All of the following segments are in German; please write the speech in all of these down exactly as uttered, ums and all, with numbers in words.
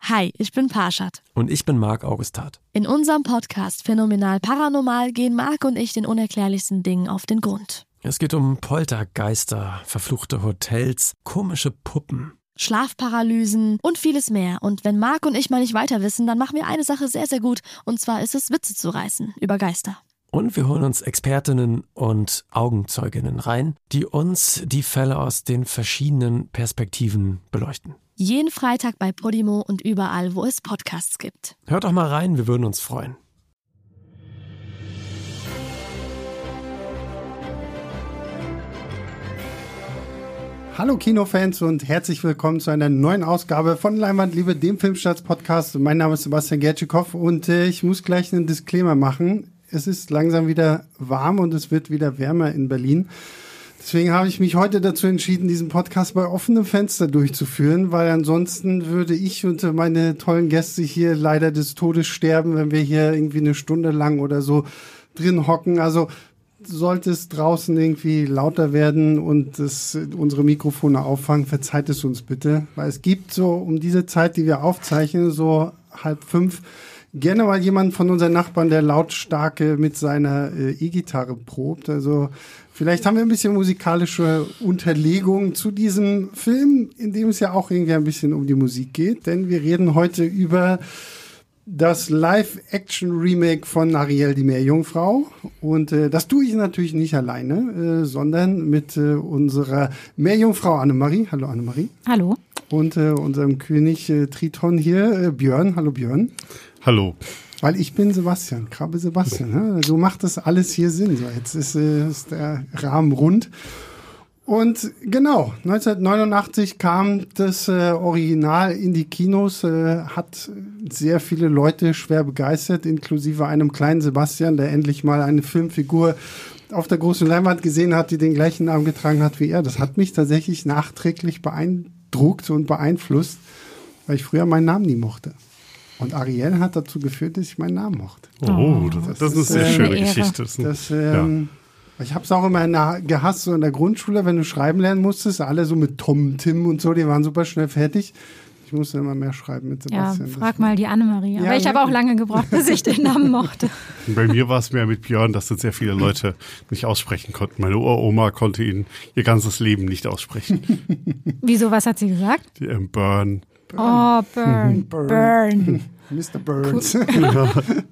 Hi, ich bin Parshad. Und ich bin Marc Augustat. In unserem Podcast Phänomenal Paranormal gehen Marc und ich den unerklärlichsten Dingen auf den Grund. Es geht um Poltergeister, verfluchte Hotels, komische Puppen, Schlafparalysen und vieles mehr. Und wenn Marc und ich mal nicht weiter wissen, dann machen wir eine Sache sehr, sehr gut. Und zwar ist es, Witze zu reißen über Geister. Und wir holen uns Expertinnen und Augenzeuginnen rein, die uns die Fälle aus den verschiedenen Perspektiven beleuchten. Jeden Freitag bei Podimo und überall, wo es Podcasts gibt. Hört doch mal rein, wir würden uns freuen. Hallo Kinofans und herzlich willkommen zu einer neuen Ausgabe von Leinwandliebe, dem Filmstarts-Podcast. Mein Name ist Sebastian Gertschikow und äh, ich muss gleich einen Disclaimer machen. Es ist langsam wieder warm und es wird wieder wärmer in Berlin. Deswegen habe ich mich heute dazu entschieden, diesen Podcast bei offenem Fenster durchzuführen, weil ansonsten würde ich und meine tollen Gäste hier leider des Todes sterben, wenn wir hier irgendwie eine Stunde lang oder so drin hocken. Also sollte es draußen irgendwie lauter werden und es unsere Mikrofone auffangen, verzeiht es uns bitte. Weil es gibt so um diese Zeit, die wir aufzeichnen, so halb fünf, gerne mal jemanden von unseren Nachbarn, der lautstarke mit seiner äh, E-Gitarre probt. Also vielleicht haben wir ein bisschen musikalische Unterlegung zu diesem Film, in dem es ja auch irgendwie ein bisschen um die Musik geht. Denn wir reden heute über das Live-Action-Remake von Ariel, die Meerjungfrau. Und äh, das tue ich natürlich nicht alleine, äh, sondern mit äh, unserer Meerjungfrau Annemarie. Hallo Annemarie. Hallo. Und äh, unserem König äh, Triton hier, äh, Björn. Hallo Björn. Hallo. Weil ich bin Sebastian, Krabbe Sebastian. Ne? So macht das alles hier Sinn. So, jetzt ist, äh, ist der Rahmen rund. Und genau, neunzehnhundertneunundachtzig kam das äh, Original in die Kinos, äh, hat sehr viele Leute schwer begeistert, inklusive einem kleinen Sebastian, der endlich mal eine Filmfigur auf der großen Leinwand gesehen hat, die den gleichen Namen getragen hat wie er. Das hat mich tatsächlich nachträglich beeindruckt und beeinflusst, weil ich früher meinen Namen nie mochte. Und Ariel hat dazu geführt, dass ich meinen Namen mochte. Oh, das, das, das ist eine sehr schöne Ehre. Geschichte. Das, das, ähm, ja. Ich habe es auch immer in der, gehasst, so in der Grundschule, wenn du schreiben lernen musstest, alle so mit Tom, Tim und so, die waren super schnell fertig. Ich musste immer mehr schreiben mit Sebastian. Ja, frag mal die Annemarie. Aber ja, ich habe auch lange gebraucht, bis ich den Namen mochte. Bei mir war es mehr mit Björn, dass das sehr viele Leute nicht aussprechen konnten. Meine Uroma konnte ihn ihr ganzes Leben nicht aussprechen. Wieso, was hat sie gesagt? Die, ähm, Burn. Oh, Burn. Burn. Burn. Mister Burns. Cool.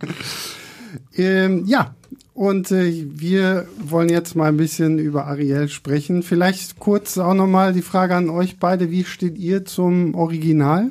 ähm, ja, und äh, wir wollen jetzt mal ein bisschen über Ariel sprechen. Vielleicht kurz auch nochmal die Frage an euch beide. Wie steht ihr zum Original?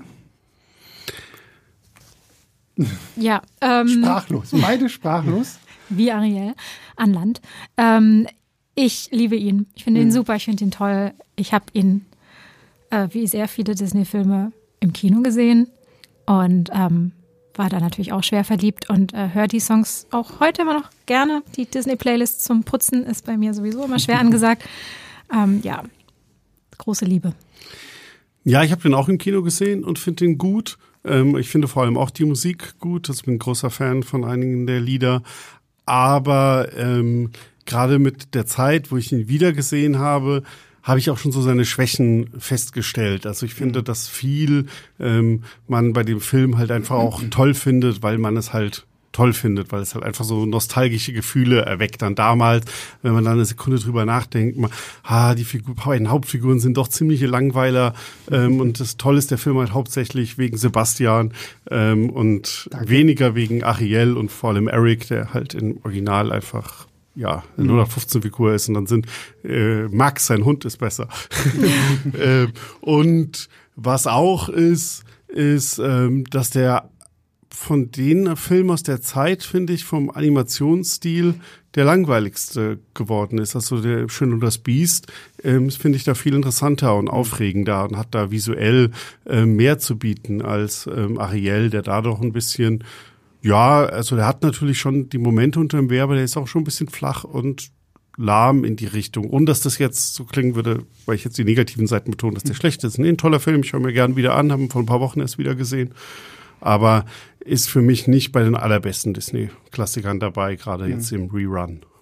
Ja. Ähm, Sprachlos. Beide sprachlos. Wie Ariel an Land. Ähm, ich liebe ihn. Ich finde ihn super. Ich finde ihn toll. Ich habe ihn, äh, wie sehr viele Disney-Filme, im Kino gesehen und ähm, war da natürlich auch schwer verliebt und äh, höre die Songs auch heute immer noch gerne. Die Disney-Playlist zum Putzen ist bei mir sowieso immer schwer angesagt. Ähm, ja, große Liebe. Ja, ich habe den auch im Kino gesehen und finde den gut. Ähm, ich finde vor allem auch die Musik gut. Ich bin ein großer Fan von einigen der Lieder. Aber ähm, gerade mit der Zeit, wo ich ihn wieder gesehen habe, habe ich auch schon so seine Schwächen festgestellt. Also ich finde, dass viel ähm, man bei dem Film halt einfach auch toll findet, weil man es halt toll findet, weil es halt einfach so nostalgische Gefühle erweckt dann damals, wenn man dann eine Sekunde drüber nachdenkt, man, ah, die Figur, beiden Hauptfiguren sind doch ziemliche Langweiler ähm, und das Tolle ist der Film halt hauptsächlich wegen Sebastian ähm, und Danke. weniger wegen Ariel und vor allem Eric, der halt im Original einfach ja, eine null acht fünfzehn Figur ist und dann sind äh, Max, sein Hund, ist besser. äh, und was auch ist, ist, ähm, dass der von den Filmen aus der Zeit, finde ich, vom Animationsstil der langweiligste geworden ist. Also der Schön und das Biest ähm, finde ich da viel interessanter und aufregender und hat da visuell äh, mehr zu bieten als ähm, Ariel, der da doch ein bisschen, ja, also der hat natürlich schon die Momente unter dem Wehr, aber der ist auch schon ein bisschen flach und lahm in die Richtung. Und dass das jetzt so klingen würde, weil ich jetzt die negativen Seiten betone, dass der schlecht ist. Nee, ein toller Film, ich höre mir gern wieder an, habe ihn vor ein paar Wochen erst wieder gesehen. Aber ist für mich nicht bei den allerbesten Disney-Klassikern dabei, gerade jetzt im Rerun.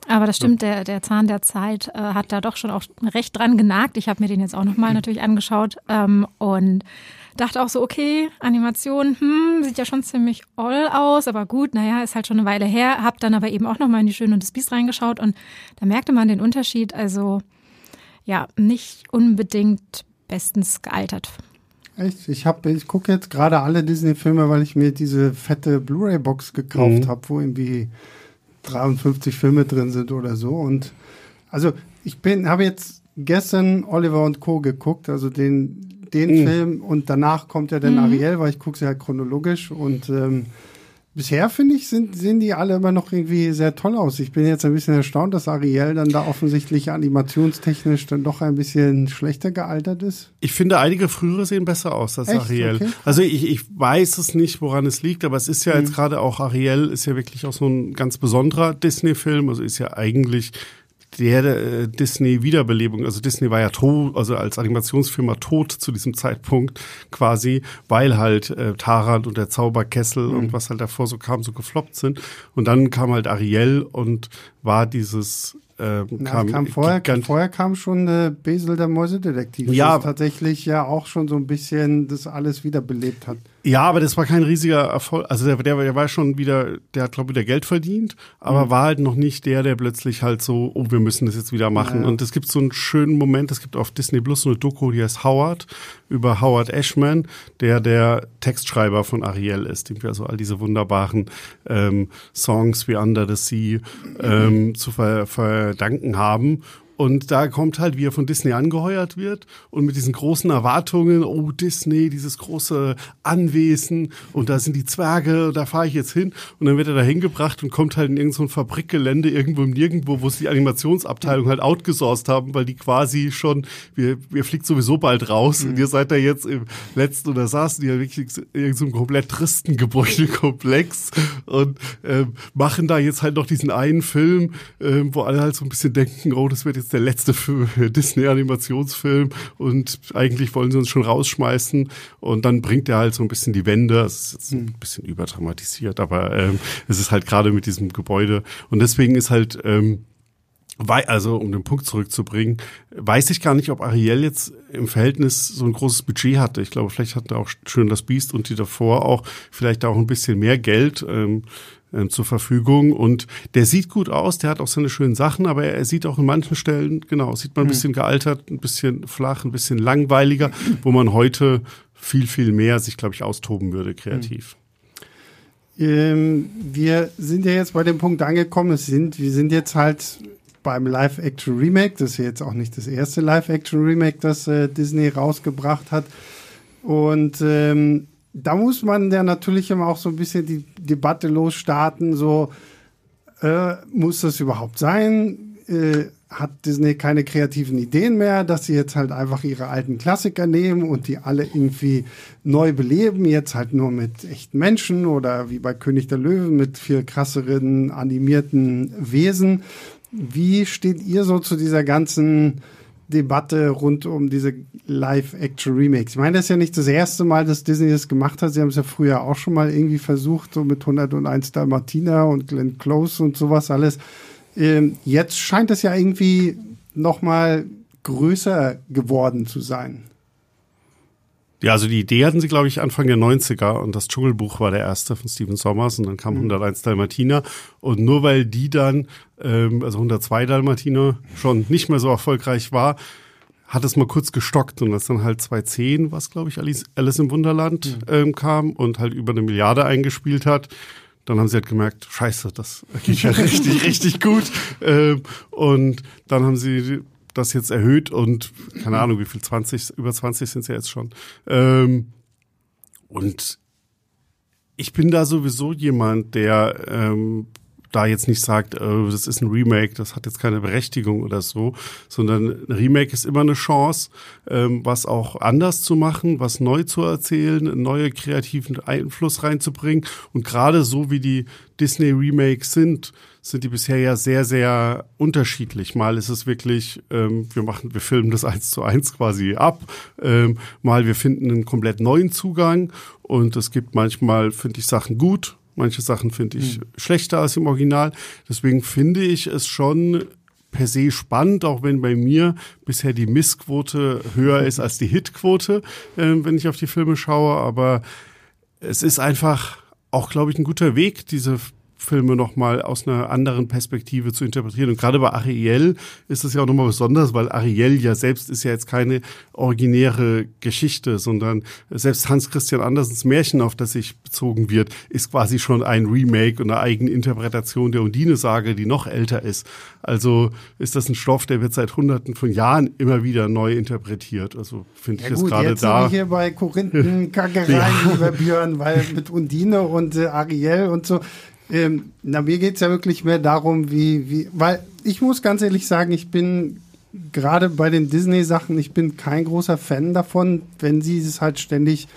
Aber das stimmt, der, der Zahn der Zeit äh, hat da doch schon auch recht dran genagt. Ich habe mir den jetzt auch nochmal natürlich angeschaut ähm, und dachte auch so, okay, Animation, hm, sieht ja schon ziemlich oll aus, aber gut, naja, ist halt schon eine Weile her. Hab dann aber eben auch nochmal in die Schöne und das Biest reingeschaut und da merkte man den Unterschied, also ja, nicht unbedingt bestens gealtert. Echt? Ich habe, ich gucke jetzt gerade alle Disney-Filme, weil ich mir diese fette Blu-ray-Box gekauft Mhm. habe, wo irgendwie dreiundfünfzig Filme drin sind oder so. Und also ich bin, habe jetzt gestern Oliver und Co. geguckt, also den, den Mhm. Film und danach kommt ja dann Mhm. Ariel, weil ich gucke sie halt chronologisch und ähm, bisher, finde ich, sind, sehen die alle immer noch irgendwie sehr toll aus. Ich bin jetzt ein bisschen erstaunt, dass Ariel dann da offensichtlich animationstechnisch dann doch ein bisschen schlechter gealtert ist. Ich finde, einige frühere sehen besser aus als Echt? Ariel. Okay. Also ich, ich weiß es nicht, woran es liegt, aber es ist ja Mhm. jetzt gerade auch, Ariel ist ja wirklich auch so ein ganz besonderer Disney-Film, also ist ja eigentlich der äh, Disney-Wiederbelebung, also Disney war ja tot, also als Animationsfilmer tot zu diesem Zeitpunkt quasi, weil halt äh, Taran und der Zauberkessel Mhm. und was halt davor so kam, so gefloppt sind. Und dann kam halt Ariel und war dieses ähm, Na, kam, kam vorher, gigant- vorher kam schon äh, Besel der Mäusedetektiv, Ja. das tatsächlich ja auch schon so ein bisschen das alles wiederbelebt hat. Ja, aber das war kein riesiger Erfolg. Also der, der, der war schon wieder, der hat, glaube ich, wieder Geld verdient, aber Mhm. war halt noch nicht der, der plötzlich halt so, oh, wir müssen das jetzt wieder machen. Ja. Und es gibt so einen schönen Moment, es gibt auf Disney Plus so eine Doku, die heißt Howard, über Howard Ashman, der der Textschreiber von Ariel ist, dem wir also all diese wunderbaren ähm, Songs wie Under the Sea ähm, zu ver verdanken haben. Und da kommt halt, wie er von Disney angeheuert wird und mit diesen großen Erwartungen, oh Disney, dieses große Anwesen und da sind die Zwerge, da fahre ich jetzt hin. Und dann wird er da hingebracht und kommt halt in irgendein so ein Fabrikgelände irgendwo im Nirgendwo, wo sie die Animationsabteilung halt outgesourced haben, weil die quasi schon, wir, wir fliegt sowieso bald raus Mhm. und ihr seid da jetzt im letzten, oder saßen die ja wirklich in irgendeinem komplett tristen Gebäudekomplex und ähm, machen da jetzt halt noch diesen einen Film, ähm, wo alle halt so ein bisschen denken, oh, das wird jetzt der letzte Disney-Animationsfilm und eigentlich wollen sie uns schon rausschmeißen und dann bringt er halt so ein bisschen die Wende, es ist jetzt ein bisschen überdramatisiert, aber ähm, es ist halt gerade mit diesem Gebäude und deswegen ist halt ähm, Wei- also um den Punkt zurückzubringen, weiß ich gar nicht, ob Ariel jetzt im Verhältnis so ein großes Budget hatte. Ich glaube, vielleicht hatte auch Schön das Biest und die davor auch vielleicht auch ein bisschen mehr Geld ähm, ähm, zur Verfügung. Und der sieht gut aus, der hat auch seine schönen Sachen, aber er, er sieht auch in manchen Stellen, genau, sieht man ein bisschen gealtert, ein bisschen flach, ein bisschen langweiliger, wo man heute viel, viel mehr sich, glaube ich, austoben würde kreativ. Ähm, wir sind ja jetzt bei dem Punkt angekommen, es sind, wir sind jetzt halt beim Live-Action-Remake, das ist ja jetzt auch nicht das erste Live-Action-Remake, das äh, Disney rausgebracht hat. Und ähm, da muss man ja natürlich immer auch so ein bisschen die Debatte losstarten, so, äh, muss das überhaupt sein? Äh, hat Disney keine kreativen Ideen mehr, dass sie jetzt halt einfach ihre alten Klassiker nehmen und die alle irgendwie neu beleben, jetzt halt nur mit echten Menschen oder wie bei König der Löwen mit viel krasseren animierten Wesen. Wie steht ihr so zu dieser ganzen Debatte rund um diese Live-Action-Remakes? Ich meine, das ist ja nicht das erste Mal, dass Disney das gemacht hat. Sie haben es ja früher auch schon mal irgendwie versucht, so mit hunderteins Dalmatiner und Glenn Close und sowas alles. Ähm, jetzt scheint es ja irgendwie noch mal größer geworden zu sein. Ja, also die Idee hatten sie, glaube ich, Anfang der neunziger und das Dschungelbuch war der erste von Stephen Sommers und dann kam hunderteins Dalmatiner und nur weil die dann, ähm, also hundertzwei Dalmatiner schon nicht mehr so erfolgreich war, hat es mal kurz gestockt und als dann halt zweitausendzehn, was glaube ich, Alice, Alice im Wunderland ähm, kam und halt über eine Milliarde eingespielt hat, dann haben sie halt gemerkt, scheiße, das geht ja richtig, richtig gut ähm, und dann haben sie das jetzt erhöht und keine Ahnung, wie viel, zwanzig, über zwanzig sind es ja jetzt schon. Ähm, und ich bin da sowieso jemand, der ähm, da jetzt nicht sagt, äh, das ist ein Remake, das hat jetzt keine Berechtigung oder so, sondern ein Remake ist immer eine Chance, ähm, was auch anders zu machen, was neu zu erzählen, einen neuen kreativen Einfluss reinzubringen. Und gerade so wie die Disney-Remakes sind, sind die bisher ja sehr, sehr unterschiedlich. Mal ist es wirklich, ähm, wir machen, wir filmen das eins zu eins quasi ab. Ähm, mal wir finden einen komplett neuen Zugang und es gibt manchmal, finde ich, Sachen gut Manche Sachen finde ich mhm. schlechter als im Original. Deswegen finde ich es schon per se spannend, auch wenn bei mir bisher die Missquote höher ist als die Hitquote, äh, wenn ich auf die Filme schaue. Aber es ist einfach auch, glaube ich, ein guter Weg, diese Filme nochmal aus einer anderen Perspektive zu interpretieren. Und gerade bei Ariel ist es ja auch nochmal besonders, weil Ariel ja selbst ist ja jetzt keine originäre Geschichte, sondern selbst Hans Christian Andersens Märchen, auf das sich bezogen wird, ist quasi schon ein Remake und eine eigene Interpretation der Undine-Sage, die noch älter ist. Also ist das ein Stoff, der wird seit Hunderten von Jahren immer wieder neu interpretiert. Also finde ja ich gut, es gerade jetzt da. Sind wir hier bei Korinthenkackereien, ja. lieber Björn, weil mit Undine und äh, Ariel und so. Ähm, na, mir geht's ja wirklich mehr darum, wie, wie, weil ich muss ganz ehrlich sagen, ich bin gerade bei den Disney-Sachen, ich bin kein großer Fan davon, wenn sie es halt ständig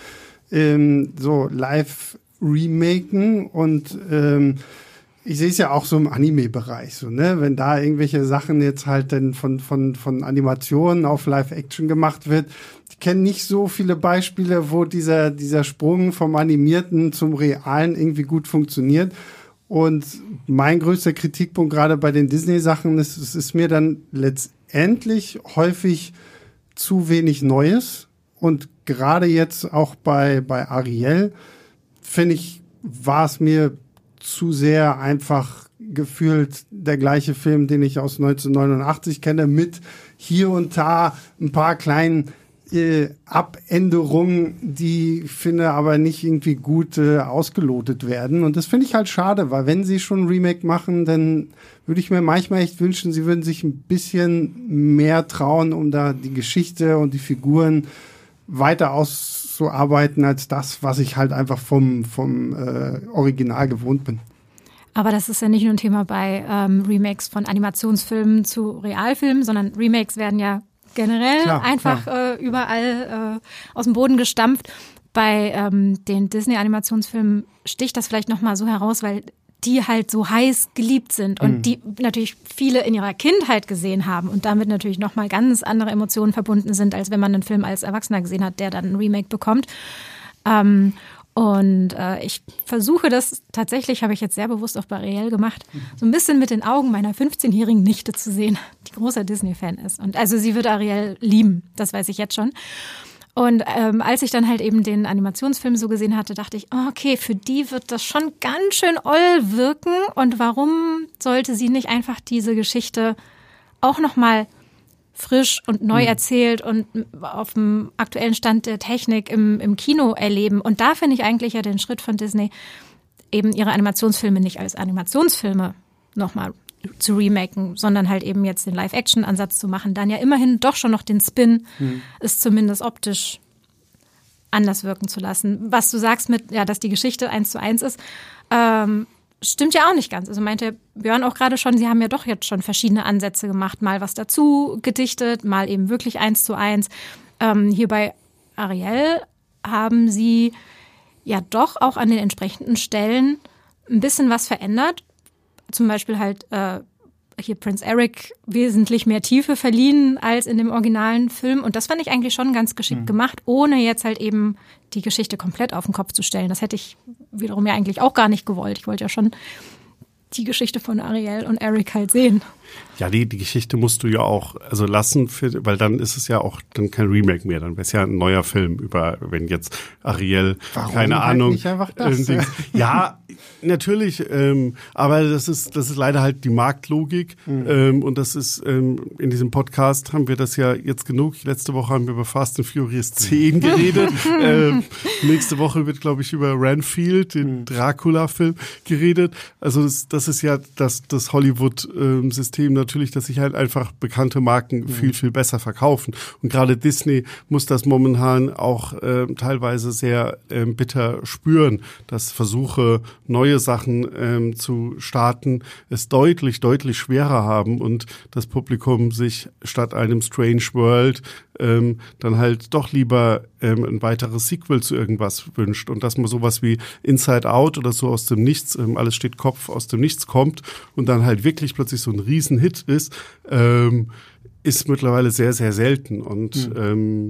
ähm, so live remaken und ähm, ich sehe es ja auch so im Anime-Bereich, so, ne, wenn da irgendwelche Sachen jetzt halt dann von, von, von Animationen auf Live-Action gemacht wird. Ich kenne nicht so viele Beispiele, wo dieser, dieser Sprung vom Animierten zum Realen irgendwie gut funktioniert. Und mein größter Kritikpunkt gerade bei den Disney-Sachen ist, es ist mir dann letztendlich häufig zu wenig Neues. Und gerade jetzt auch bei, bei Ariel, finde ich, war es mir zu sehr einfach gefühlt der gleiche Film, den ich aus neunzehnhundertneunundachtzig kenne, mit hier und da ein paar kleinen Äh, Abänderungen, die finde aber nicht irgendwie gut äh, ausgelotet werden. Und das finde ich halt schade, weil wenn sie schon ein Remake machen, dann würde ich mir manchmal echt wünschen, sie würden sich ein bisschen mehr trauen, um da die Geschichte und die Figuren weiter auszuarbeiten als das, was ich halt einfach vom, vom äh, Original gewohnt bin. Aber das ist ja nicht nur ein Thema bei ähm, Remakes von Animationsfilmen zu Realfilmen, sondern Remakes werden ja generell klar, einfach klar. Äh, überall äh, aus dem Boden gestampft. Bei ähm, den Disney-Animationsfilmen sticht das vielleicht nochmal so heraus, weil die halt so heiß geliebt sind und mhm. die natürlich viele in ihrer Kindheit gesehen haben und damit natürlich nochmal ganz andere Emotionen verbunden sind, als wenn man einen Film als Erwachsener gesehen hat, der dann ein Remake bekommt. Ähm, Und äh, ich versuche das tatsächlich, habe ich jetzt sehr bewusst auf Ariel gemacht, so ein bisschen mit den Augen meiner fünfzehnjährigen Nichte zu sehen, die großer Disney-Fan ist. Und also sie wird Ariel lieben, das weiß ich jetzt schon. Und ähm, als ich dann halt eben den Animationsfilm so gesehen hatte, dachte ich, oh, okay, für die wird das schon ganz schön oll wirken. Und warum sollte sie nicht einfach diese Geschichte auch nochmal frisch und neu erzählt und auf dem aktuellen Stand der Technik im, im Kino erleben. Und da finde ich eigentlich ja den Schritt von Disney, eben ihre Animationsfilme nicht als Animationsfilme nochmal zu remaken, sondern halt eben jetzt den Live-Action-Ansatz zu machen. Dann ja immerhin doch schon noch den Spin, mhm. ist zumindest optisch anders wirken zu lassen. Was du sagst mit, ja, dass die Geschichte eins zu eins ist, ähm, stimmt ja auch nicht ganz. Also meinte Björn auch gerade schon, sie haben ja doch jetzt schon verschiedene Ansätze gemacht. Mal was dazu gedichtet, mal eben wirklich eins zu eins. Ähm, hier bei Ariel haben sie ja doch auch an den entsprechenden Stellen ein bisschen was verändert. Zum Beispiel halt äh, hier Prince Eric wesentlich mehr Tiefe verliehen als in dem originalen Film. Und das fand ich eigentlich schon ganz geschickt mhm. gemacht, ohne jetzt halt eben die Geschichte komplett auf den Kopf zu stellen. Das hätte ich wiederum ja eigentlich auch gar nicht gewollt. Ich wollte ja schon die Geschichte von Ariel und Eric halt sehen. Ja, die, die Geschichte musst du ja auch also lassen, für, weil dann ist es ja auch dann kein Remake mehr. Dann wäre es ja ein neuer Film über, wenn jetzt Ariel, Warum keine halt Ahnung. Nicht einfach das? Äh, ja, natürlich, ähm, aber das ist, das ist leider halt die Marktlogik. Mhm. Ähm, und das ist, ähm, in diesem Podcast haben wir das ja jetzt genug. Letzte Woche haben wir über Fast and Furious zehn geredet. ähm, nächste Woche wird, glaube ich, über Renfield, den mhm. Dracula-Film, geredet. Also das, das ist ja das, das Hollywood-System natürlich, dass sich halt einfach bekannte Marken mhm. viel, viel besser verkaufen. Und gerade Disney muss das momentan auch äh, teilweise sehr äh, bitter spüren, dass Versuche, neue Sachen ähm, zu starten, es deutlich, deutlich schwerer haben und das Publikum sich statt einem Strange World ähm, dann halt doch lieber ähm, ein weiteres Sequel zu irgendwas wünscht und dass man sowas wie Inside Out oder so aus dem Nichts, ähm, alles steht Kopf, aus dem Nichts kommt und dann halt wirklich plötzlich so ein Riesenhit ist, ähm, ist mittlerweile sehr, sehr selten und mhm. ähm,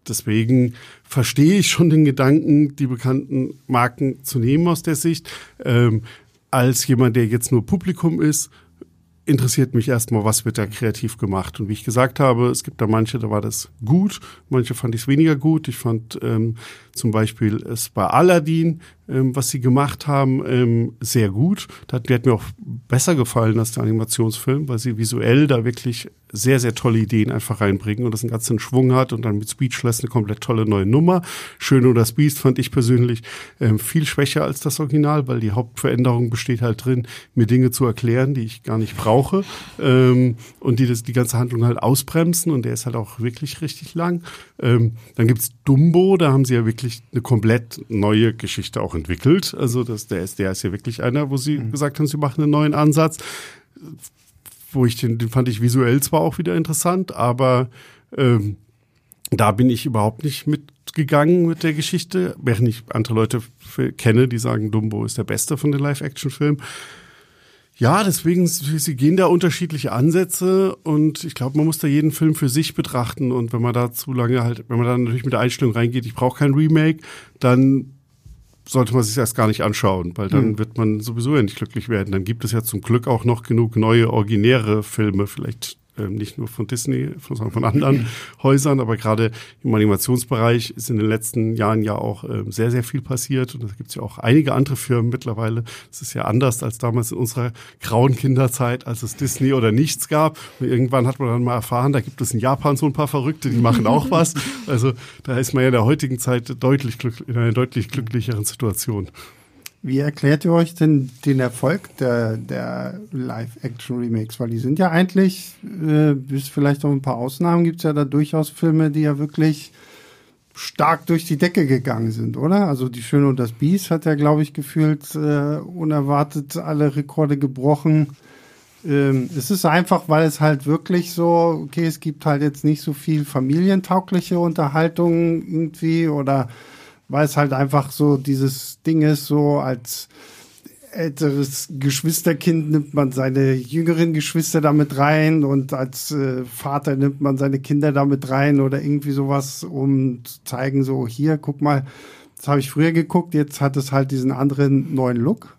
deswegen verstehe ich schon den Gedanken, die bekannten Marken zu nehmen aus der Sicht. Ähm, als jemand, der jetzt nur Publikum ist, interessiert mich erstmal, was wird da kreativ gemacht. Und wie ich gesagt habe, es gibt da manche, da war das gut, manche fand ich es weniger gut. Ich fand ähm, zum Beispiel es bei Aladdin, ähm, was sie gemacht haben, ähm, sehr gut. Das, der hat mir auch besser gefallen als der Animationsfilm, weil sie visuell da wirklich sehr, sehr tolle Ideen einfach reinbringen und das einen ganzen Schwung hat und dann mit Speechless eine komplett tolle neue Nummer. Schön oder das Biest fand ich persönlich ähm, viel schwächer als das Original, weil die Hauptveränderung besteht halt drin, mir Dinge zu erklären, die ich gar nicht brauche ähm, und die das, die ganze Handlung halt ausbremsen und der ist halt auch wirklich richtig lang. Ähm, dann gibt's Dumbo, da haben sie ja wirklich eine komplett neue Geschichte auch entwickelt. Also das, der ist, der ist ja wirklich einer, wo sie mhm. gesagt haben, sie machen einen neuen Ansatz. Wo ich den, den fand ich visuell zwar auch wieder interessant, aber ähm, da bin ich überhaupt nicht mitgegangen mit der Geschichte, während ich andere Leute f- kenne, die sagen, Dumbo ist der beste von den Live-Action-Filmen. Ja, deswegen, sie gehen da unterschiedliche Ansätze und ich glaube, man muss da jeden Film für sich betrachten und wenn man da zu lange halt, wenn man da natürlich mit der Einstellung reingeht, ich brauche kein Remake, dann sollte man sich erst gar nicht anschauen, weil dann mhm. wird man sowieso ja nicht glücklich werden. Dann gibt es ja zum Glück auch noch genug neue, originäre Filme, vielleicht ähm, nicht nur von Disney, sondern von anderen Häusern, aber gerade im Animationsbereich ist in den letzten Jahren ja auch ähm, sehr, sehr viel passiert und da gibt es ja auch einige andere Firmen mittlerweile. Das ist ja anders als damals in unserer grauen Kinderzeit, als es Disney oder nichts gab. Und irgendwann hat man dann mal erfahren, da gibt es in Japan so ein paar Verrückte, die machen auch was. Also da ist man ja in der heutigen Zeit deutlich glück- in einer deutlich glücklicheren Situation. Wie erklärt ihr euch denn den Erfolg der, der Live-Action-Remakes? Weil die sind ja eigentlich, äh, bis vielleicht auch ein paar Ausnahmen, gibt es ja da durchaus Filme, die ja wirklich stark durch die Decke gegangen sind, oder? Also Die Schöne und das Biest hat ja, glaube ich, gefühlt äh, unerwartet alle Rekorde gebrochen. Ähm, es ist einfach, weil es halt wirklich so, okay, es gibt halt jetzt nicht so viel familientaugliche Unterhaltung irgendwie oder weil es halt einfach so dieses Ding ist, so als älteres Geschwisterkind nimmt man seine jüngeren Geschwister damit rein und als äh, Vater nimmt man seine Kinder damit rein oder irgendwie sowas, um zu zeigen, so hier, guck mal, das habe ich früher geguckt, jetzt hat es halt diesen anderen neuen Look.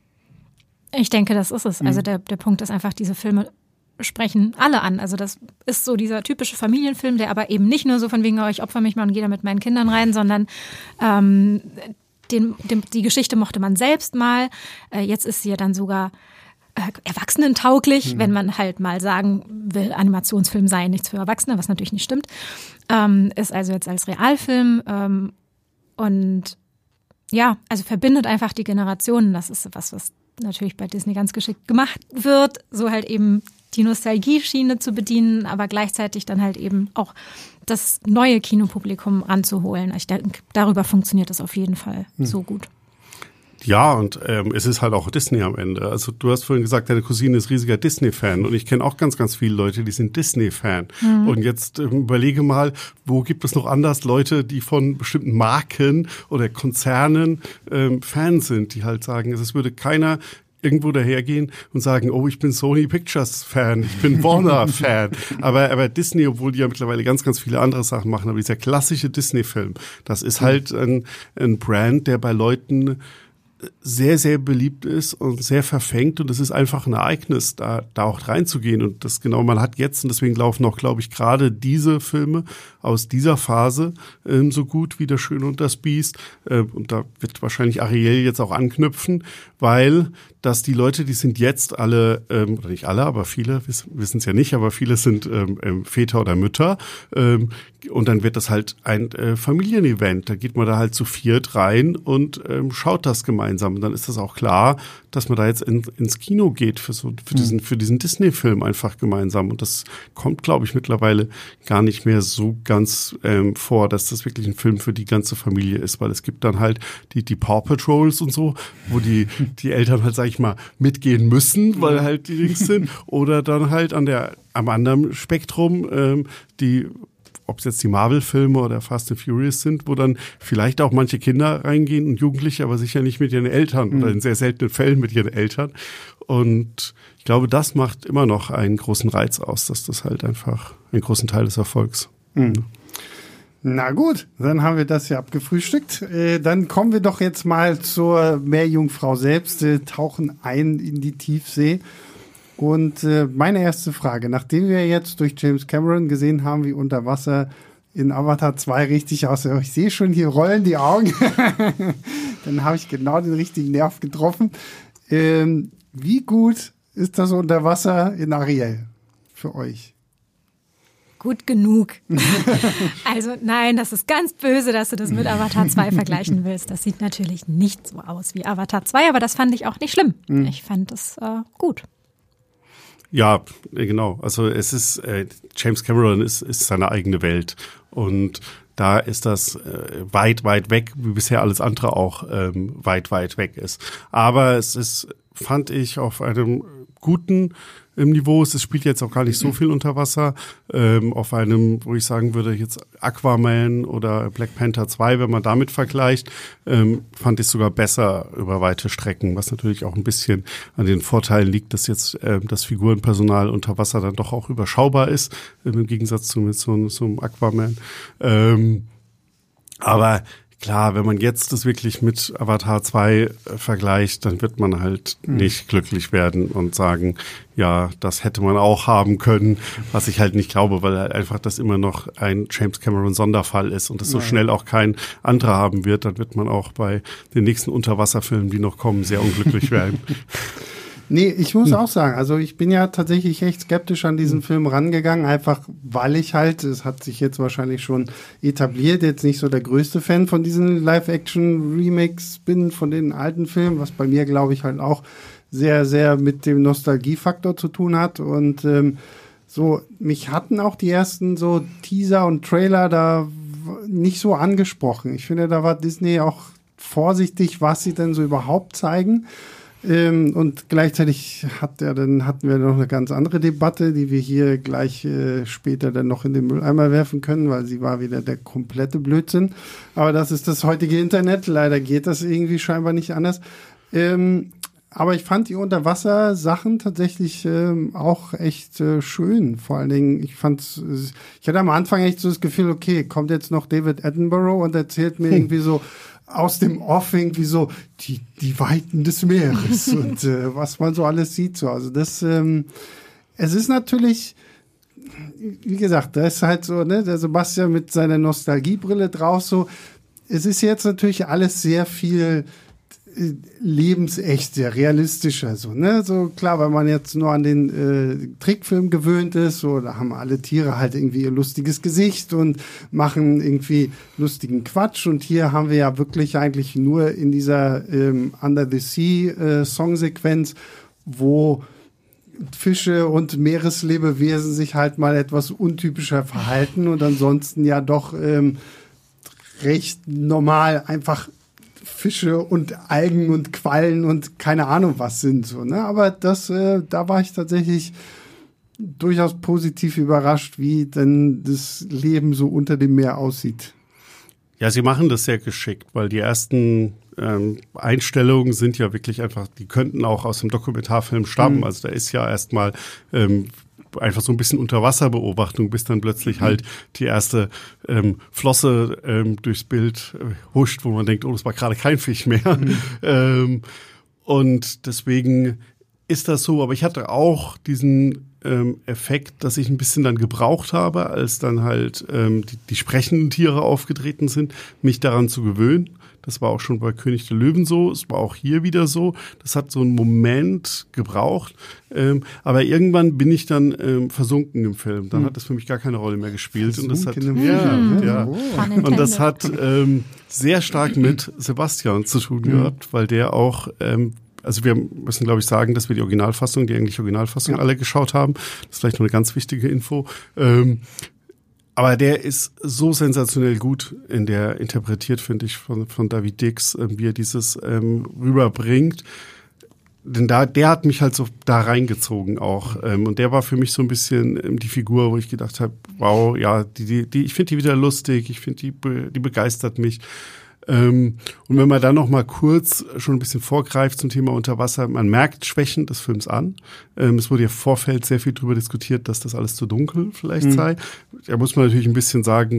Ich denke, das ist es. Also der, der Punkt ist einfach, diese Filme sprechen alle an. Also das ist so dieser typische Familienfilm, der aber eben nicht nur so von wegen, oh, ich opfer mich mal und gehe da mit meinen Kindern rein, sondern ähm, den, den, die Geschichte mochte man selbst mal. Äh, jetzt ist sie ja dann sogar äh, erwachsenentauglich, mhm. wenn man halt mal sagen will, Animationsfilm sei nichts für Erwachsene, was natürlich nicht stimmt. Ähm, ist also jetzt als Realfilm ähm, und ja, also verbindet einfach die Generationen. Das ist was, was natürlich bei Disney ganz geschickt gemacht wird, so halt eben die Nostalgie-Schiene zu bedienen, aber gleichzeitig dann halt eben auch das neue Kinopublikum ranzuholen. Ich denke, darüber funktioniert das auf jeden Fall hm. so gut. Ja, und ähm, es ist halt auch Disney am Ende. Also du hast vorhin gesagt, deine Cousine ist riesiger Disney-Fan und ich kenne auch ganz, ganz viele Leute, die sind Disney-Fan. Mhm. Und jetzt ähm, überlege mal, wo gibt es noch anders Leute, die von bestimmten Marken oder Konzernen ähm, Fan sind, die halt sagen, es würde keiner irgendwo dahergehen und sagen, oh, ich bin Sony Pictures Fan, ich bin Warner Fan. Aber, aber Disney, obwohl die ja mittlerweile ganz, ganz viele andere Sachen machen, aber dieser klassische Disney-Film, das ist halt ein, ein Brand, der bei Leuten sehr, sehr beliebt ist und sehr verfängt und es ist einfach ein Ereignis, da, da auch reinzugehen und das genau, man hat jetzt und deswegen laufen auch, glaube ich, gerade diese Filme aus dieser Phase ähm, so gut wie Der Schöne und das Biest äh, und da wird wahrscheinlich Ariel jetzt auch anknüpfen, weil dass die Leute, die sind jetzt alle, ähm, oder nicht alle, aber viele wissen es ja nicht, aber viele sind ähm, Väter oder Mütter ähm, und dann wird das halt ein äh, Familienevent, da geht man da halt zu viert rein und ähm, schaut das gemeinsam und dann ist das auch klar, dass man da jetzt in, ins Kino geht für so für diesen für diesen Disney-Film einfach gemeinsam und das kommt, glaube ich, mittlerweile gar nicht mehr so ganz ähm, vor, dass das wirklich ein Film für die ganze Familie ist, weil es gibt dann halt die die Paw Patrols und so, wo die die Eltern halt, sag ich mal, mitgehen müssen, weil halt die Dings sind oder dann halt an der am anderen Spektrum ähm, die ob es jetzt die Marvel-Filme oder Fast and Furious sind, wo dann vielleicht auch manche Kinder reingehen und Jugendliche, aber sicher nicht mit ihren Eltern mhm. oder in sehr seltenen Fällen mit ihren Eltern. Und ich glaube, das macht immer noch einen großen Reiz aus, dass das halt einfach einen großen Teil des Erfolgs. Mhm. Na gut, dann haben wir das ja abgefrühstückt. Äh, dann kommen wir doch jetzt mal zur Meerjungfrau selbst, äh, tauchen ein in die Tiefsee. Und äh, meine erste Frage, nachdem wir jetzt durch James Cameron gesehen haben, wie unter Wasser in Avatar zwei richtig aussieht, ich sehe schon, hier rollen die Augen, dann habe ich genau den richtigen Nerv getroffen. Ähm, wie gut ist das unter Wasser in Ariel für euch? Gut genug. Also nein, das ist ganz böse, dass du das mit Avatar zwei vergleichen willst. Das sieht natürlich nicht so aus wie Avatar zwei, aber das fand ich auch nicht schlimm. Mhm. Ich fand es äh, gut. Ja, genau. Also es ist, äh, James Cameron ist, ist seine eigene Welt. Und da ist das äh, weit, weit weg, wie bisher alles andere auch ähm, weit, weit weg ist. Aber es ist, fand ich, auf einem guten im Niveau. Es spielt jetzt auch gar nicht so viel unter Wasser. Ähm, auf einem, wo ich sagen würde, jetzt Aquaman oder Black Panther zwei, wenn man damit vergleicht, ähm, fand ich sogar besser über weite Strecken, was natürlich auch ein bisschen an den Vorteilen liegt, dass jetzt ähm, das Figurenpersonal unter Wasser dann doch auch überschaubar ist, ähm, im Gegensatz zu, zu, zu einem Aquaman. Ähm, aber klar, wenn man jetzt das wirklich mit Avatar zwei äh, vergleicht, dann wird man halt mhm. nicht glücklich werden und sagen, ja, das hätte man auch haben können, was ich halt nicht glaube, weil halt einfach das immer noch ein James Cameron Sonderfall ist und das so ja. schnell auch kein anderer haben wird, dann wird man auch bei den nächsten Unterwasserfilmen, die noch kommen, sehr unglücklich werden. Nee, ich muss auch sagen, also ich bin ja tatsächlich echt skeptisch an diesen Film rangegangen, einfach weil ich halt, es hat sich jetzt wahrscheinlich schon etabliert, jetzt nicht so der größte Fan von diesen Live-Action-Remakes bin, von den alten Filmen, was bei mir, glaube ich, halt auch sehr, sehr mit dem Nostalgiefaktor zu tun hat. Und ähm, so, mich hatten auch die ersten so Teaser und Trailer da nicht so angesprochen. Ich finde, da war Disney auch vorsichtig, was sie denn so überhaupt zeigen. Ähm, und gleichzeitig hat er dann hatten wir noch eine ganz andere Debatte, die wir hier gleich äh, später dann noch in den Mülleimer werfen können, weil sie war wieder der komplette Blödsinn. Aber das ist das heutige Internet. Leider geht das irgendwie scheinbar nicht anders. Ähm, aber ich fand die Unterwasser-Sachen tatsächlich ähm, auch echt äh, schön. Vor allen Dingen, ich fand, ich hatte am Anfang echt so das Gefühl, okay, kommt jetzt noch David Attenborough und erzählt mir hm. irgendwie so aus dem Off irgendwie so die, die Weiten des Meeres und äh, was man so alles sieht. So. Also das, ähm, es ist natürlich, wie gesagt, da ist halt so, ne, der Sebastian mit seiner Nostalgiebrille drauf so. Es ist jetzt natürlich alles sehr viel äh, lebensechter, realistischer, so, ne, so klar, weil man jetzt nur an den äh, Trickfilm gewöhnt ist, so, da haben alle Tiere halt irgendwie ihr lustiges Gesicht und machen irgendwie lustigen Quatsch und hier haben wir ja wirklich eigentlich nur in dieser ähm, Under the Sea äh, Songsequenz, wo Fische und Meereslebewesen sich halt mal etwas untypischer verhalten und ansonsten ja doch ähm, recht normal einfach Fische und Algen und Quallen und keine Ahnung was sind so, ne? Aber das, äh, da war ich tatsächlich durchaus positiv überrascht, wie denn das Leben so unter dem Meer aussieht. Ja, sie machen das sehr geschickt, weil die ersten ähm, Einstellungen sind ja wirklich einfach, die könnten auch aus dem Dokumentarfilm stammen. Mhm. Also da ist ja erstmal ähm, einfach so ein bisschen Unterwasserbeobachtung, bis dann plötzlich halt die erste ähm, Flosse ähm, durchs Bild äh, huscht, wo man denkt, oh, das war gerade kein Fisch mehr. Mhm. ähm, und deswegen ist das so. Aber ich hatte auch diesen ähm, Effekt, dass ich ein bisschen dann gebraucht habe, als dann halt ähm, die, die sprechenden Tiere aufgetreten sind, mich daran zu gewöhnen. Das war auch schon bei König der Löwen so, es war auch hier wieder so. Das hat so einen Moment gebraucht. Ähm, aber irgendwann bin ich dann ähm, versunken im Film. Dann hm. hat das für mich gar keine Rolle mehr gespielt. Versunken und das hat, im ja, Film. ja. Oh. Und das hat ähm, sehr stark mit Sebastian zu tun hm. gehabt, weil der auch ähm, also wir müssen, glaube ich, sagen, dass wir die Originalfassung, die englische Originalfassung ja. alle geschaut haben. Das ist vielleicht noch eine ganz wichtige Info. Ähm, Aber der ist so sensationell gut in der interpretiert, finde ich, von, von David Dix, äh, wie er dieses ähm, rüberbringt. Denn da, der hat mich halt so da reingezogen auch. Ähm, und der war für mich so ein bisschen ähm, die Figur, wo ich gedacht habe, wow, ja, die, die, die ich finde die wieder lustig, ich finde die, die begeistert mich. Ähm, und wenn man dann noch mal kurz schon ein bisschen vorgreift zum Thema Unterwasser, man merkt Schwächen des Films an. Ähm, es wurde ja im Vorfeld sehr viel darüber diskutiert, dass das alles zu dunkel vielleicht mhm. sei. Da muss man natürlich ein bisschen sagen,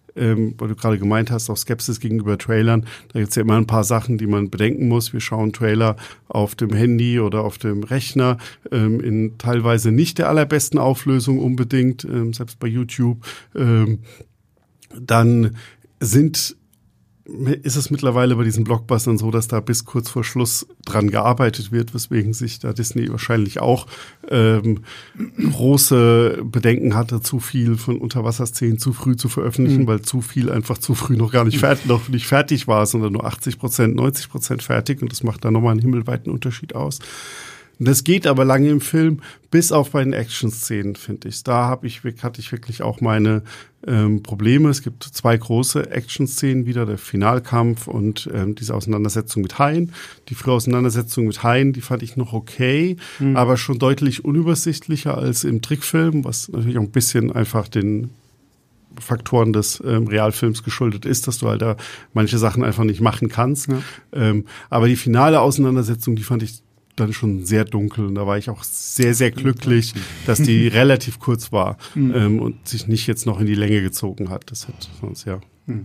ähm, weil du gerade gemeint hast, auch Skepsis gegenüber Trailern. Da gibt's ja immer ein paar Sachen, die man bedenken muss. Wir schauen Trailer auf dem Handy oder auf dem Rechner ähm, in teilweise nicht der allerbesten Auflösung unbedingt, ähm, selbst bei YouTube. Ähm, dann sind ist es mittlerweile bei diesen Blockbustern so, dass da bis kurz vor Schluss dran gearbeitet wird, weswegen sich da Disney wahrscheinlich auch ähm, große Bedenken hatte, zu viel von Unterwasserszenen zu früh zu veröffentlichen, mhm. weil zu viel einfach zu früh noch gar nicht fertig, noch nicht fertig war, sondern nur achtzig Prozent, neunzig Prozent fertig, und das macht da nochmal einen himmelweiten Unterschied aus. Das geht aber lange im Film, bis auf bei den Action-Szenen, finde ich. Da hab ich, hatte ich wirklich auch meine ähm, Probleme. Es gibt zwei große Action-Szenen wieder, der Finalkampf und ähm, diese Auseinandersetzung mit Haien. Die frühe Auseinandersetzung mit Haien, die fand ich noch okay, mhm. aber schon deutlich unübersichtlicher als im Trickfilm, was natürlich auch ein bisschen einfach den Faktoren des ähm, Realfilms geschuldet ist, dass du halt da manche Sachen einfach nicht machen kannst. Ja. Ähm, aber die finale Auseinandersetzung, die fand ich dann schon sehr dunkel, und da war ich auch sehr, sehr glücklich, dass die relativ kurz war ähm, und sich nicht jetzt noch in die Länge gezogen hat. Das hat sonst, ja.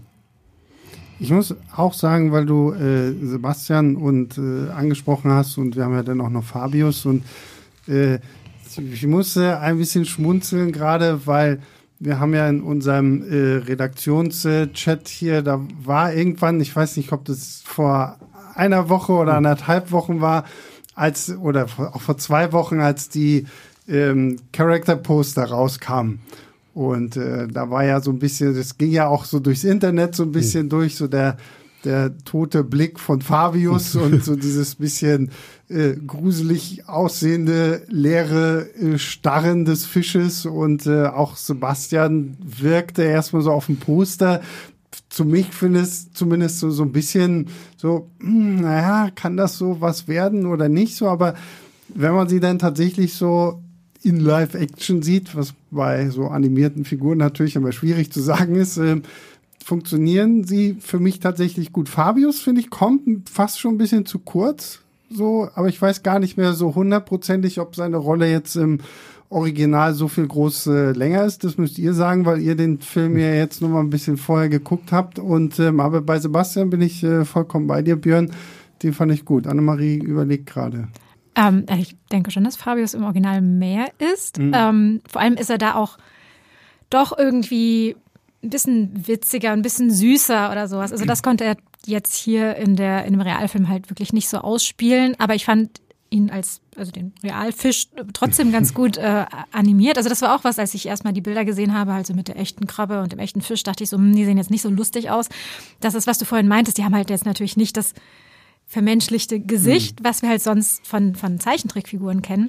Ich muss auch sagen, weil du äh, Sebastian und äh, angesprochen hast, und wir haben ja dann auch noch Fabius, und äh, ich musste ein bisschen schmunzeln, gerade weil wir haben ja in unserem äh, Redaktionschat hier, da war irgendwann, ich weiß nicht, ob das vor einer Woche oder anderthalb Wochen war, als oder auch vor zwei Wochen, als die ähm, Character-Poster rauskamen. Und äh, da war ja so ein bisschen, das ging ja auch so durchs Internet so ein bisschen mhm. durch, so der der tote Blick von Fabius und so dieses bisschen äh, gruselig aussehende, leere äh, Starren des Fisches. Und äh, auch Sebastian wirkte erstmal so auf dem Poster. Zu mich finde es zumindest so, so ein bisschen so, mh, naja, kann das so was werden oder nicht so, aber wenn man sie dann tatsächlich so in Live-Action sieht, was bei so animierten Figuren natürlich immer schwierig zu sagen ist, äh, funktionieren sie für mich tatsächlich gut. Fabius, finde ich, kommt fast schon ein bisschen zu kurz, so, aber ich weiß gar nicht mehr so hundertprozentig, ob seine Rolle jetzt im Original so viel groß äh, länger ist. Das müsst ihr sagen, weil ihr den Film ja jetzt noch mal ein bisschen vorher geguckt habt. Und ähm, aber bei Sebastian bin ich äh, vollkommen bei dir, Björn. Den fand ich gut. Annemarie überlegt gerade. Ähm, ich denke schon, dass Fabius im Original mehr ist. Mhm. Ähm, vor allem ist er da auch doch irgendwie ein bisschen witziger, ein bisschen süßer oder sowas. Also das konnte er jetzt hier in der in dem Realfilm halt wirklich nicht so ausspielen. Aber ich fand ihn als, also den Realfisch trotzdem ganz gut äh, animiert. Also das war auch was, als ich erstmal die Bilder gesehen habe, also mit der echten Krabbe und dem echten Fisch, dachte ich so, hm, die sehen jetzt nicht so lustig aus. Das ist, was du vorhin meintest, die haben halt jetzt natürlich nicht das vermenschlichte Gesicht, mhm. was wir halt sonst von, von Zeichentrickfiguren kennen.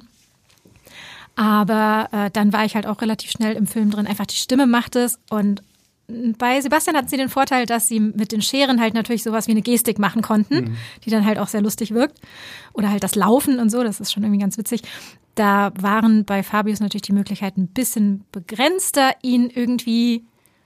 Aber äh, dann war ich halt auch relativ schnell im Film drin. Einfach die Stimme macht es, und bei Sebastian hatten sie den Vorteil, dass sie mit den Scheren halt natürlich sowas wie eine Gestik machen konnten, mhm. die dann halt auch sehr lustig wirkt. Oder halt das Laufen und so, das ist schon irgendwie ganz witzig. Da waren bei Fabius natürlich die Möglichkeiten ein bisschen begrenzter, ihn irgendwie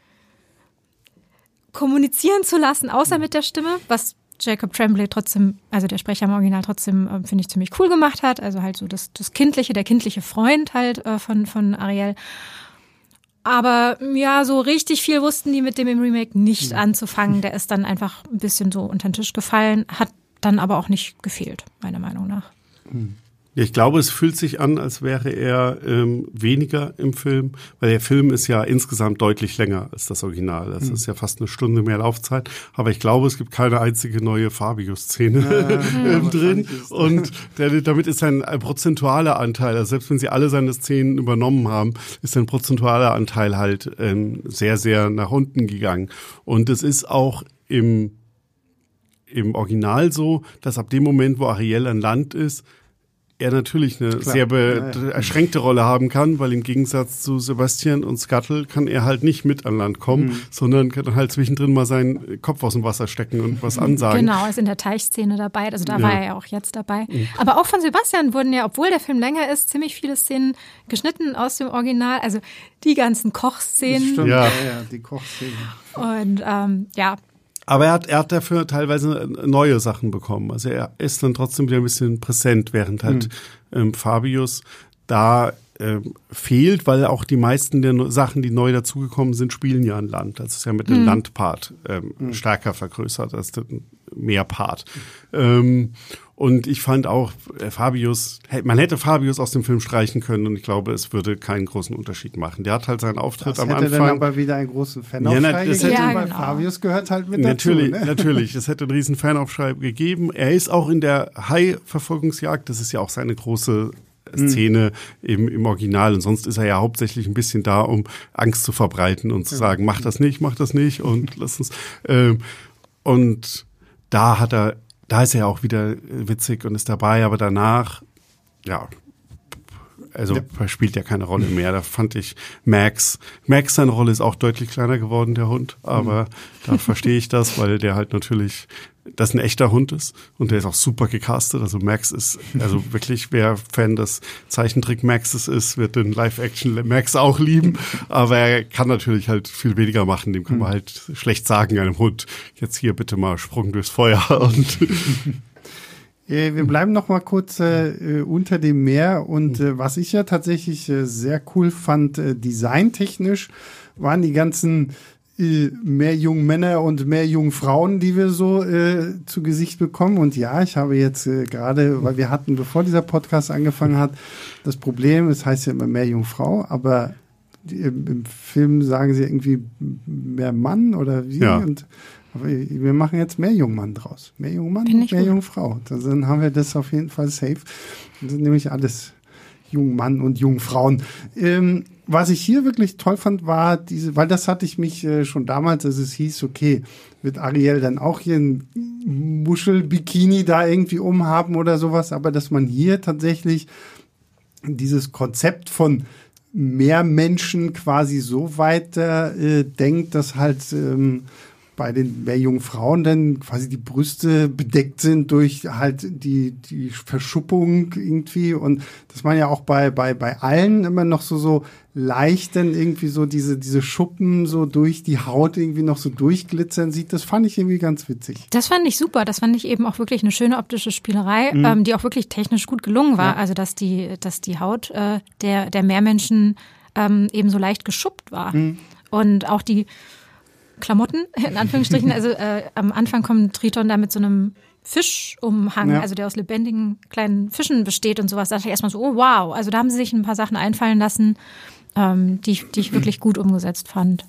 kommunizieren zu lassen, außer mit der Stimme, was Jacob Tremblay trotzdem, also der Sprecher im Original trotzdem, äh, finde ich, ziemlich cool gemacht hat. Also halt so das, das Kindliche, der kindliche Freund halt äh, von, von Ariel. Aber ja, so richtig viel wussten die mit dem im Remake nicht anzufangen. Der ist dann einfach ein bisschen so unter den Tisch gefallen, hat dann aber auch nicht gefehlt, meiner Meinung nach. Ja, ich glaube, es fühlt sich an, als wäre er ähm, weniger im Film, weil der Film ist ja insgesamt deutlich länger als das Original. Das mhm. ist ja fast eine Stunde mehr Laufzeit. Aber ich glaube, es gibt keine einzige neue Fabius-Szene ja, ähm, drin. Und der, damit ist ein, ein prozentualer Anteil, also selbst wenn sie alle seine Szenen übernommen haben, ist ein prozentualer Anteil halt ähm, sehr, sehr nach unten gegangen. Und es ist auch im, im Original so, dass ab dem Moment, wo Ariel an Land ist, er natürlich eine Klar. sehr be- ja, ja. erschränkte Rolle haben kann, weil im Gegensatz zu Sebastian und Scuttle kann er halt nicht mit an Land kommen, mhm. sondern kann halt zwischendrin mal seinen Kopf aus dem Wasser stecken und was ansagen. Genau, er ist in der Teichszene dabei, also da ja. war er ja auch jetzt dabei. Mhm. Aber auch von Sebastian wurden ja, obwohl der Film länger ist, ziemlich viele Szenen geschnitten aus dem Original, also die ganzen Kochszenen. Das stimmt, ja, ja, die Kochszenen. Und ähm, ja, aber er hat, er hat dafür teilweise neue Sachen bekommen. Also er ist dann trotzdem wieder ein bisschen präsent, während halt mhm. ähm, Fabius da äh, fehlt, weil auch die meisten der Sachen, die neu dazugekommen sind, spielen ja an Land. Das ist ja mit dem mhm. Landpart ähm, mhm. stärker vergrößert als der Meerpart. Mhm. Ähm, und ich fand auch, äh, Fabius, man hätte Fabius aus dem Film streichen können und ich glaube, es würde keinen großen Unterschied machen. Der hat halt seinen Auftritt das am hätte Anfang. Dann aber wieder einen großen Fanaufschrei ja, gegeben, ja, weil genau. Fabius gehört halt mit natürlich, dazu. Ne? Natürlich, es hätte einen riesen Fanaufschrei gegeben. Er ist auch in der Hai-Verfolgungsjagd, das ist ja auch seine große Szene mhm. eben im Original und sonst ist er ja hauptsächlich ein bisschen da, um Angst zu verbreiten und zu sagen, mach das nicht, mach das nicht und lass uns. Ähm, und da hat er, da ist er auch wieder witzig und ist dabei, aber danach, ja, also ja. spielt ja keine Rolle mehr. Da fand ich Max, Max, seine Rolle ist auch deutlich kleiner geworden, der Hund, aber mhm. da verstehe ich das, weil der halt natürlich, das ein echter Hund ist und der ist auch super gecastet. Also Max ist, also wirklich, wer Fan des Zeichentrick Maxes ist, wird den Live-Action Max auch lieben, aber er kann natürlich halt viel weniger machen. Dem kann man halt schlecht sagen, einem Hund, jetzt hier bitte mal Sprung durchs Feuer und wir bleiben noch mal kurz äh, unter dem Meer und äh, was ich ja tatsächlich äh, sehr cool fand, äh, designtechnisch, waren die ganzen äh, mehr jungen Männer und mehr jungen Frauen, die wir so äh, zu Gesicht bekommen. Und ja, ich habe jetzt äh, gerade, weil wir hatten, bevor dieser Podcast angefangen hat, das Problem, es heißt ja immer mehr Jungfrau, aber die, im, im Film sagen sie irgendwie mehr Mann oder wie ja. und aber wir machen jetzt mehr Jungmann draus. Mehr Jungmann und mehr Jungfrau. Dann haben wir das auf jeden Fall safe. Das sind nämlich alles Jungmann und Jungfrauen. Ähm, was ich hier wirklich toll fand, war diese, weil das hatte ich mich äh, schon damals, als es hieß, okay, wird Ariel dann auch hier ein Muschelbikini da irgendwie umhaben oder sowas, aber dass man hier tatsächlich dieses Konzept von mehr Menschen quasi so weiter äh, denkt, dass halt ähm, bei den mehr jungen Frauen dann quasi die Brüste bedeckt sind durch halt die die Verschuppung irgendwie und dass man ja auch bei bei bei allen immer noch so so leicht dann irgendwie so diese diese Schuppen so durch die Haut irgendwie noch so durchglitzern sieht, das fand ich irgendwie ganz witzig. Das fand ich super, das fand ich eben auch wirklich eine schöne optische Spielerei, mhm. ähm, die auch wirklich technisch gut gelungen war, ja. Also dass die dass die Haut äh, der der Meermenschen ähm, eben so leicht geschuppt war mhm. und auch die Klamotten, in Anführungsstrichen. Also äh, am Anfang kommt Triton da mit so einem Fischumhang, ja. also der aus lebendigen kleinen Fischen besteht und sowas. Da dachte ich erstmal so, oh wow. Also da haben sie sich ein paar Sachen einfallen lassen, ähm, die, ich, die ich wirklich gut umgesetzt fand.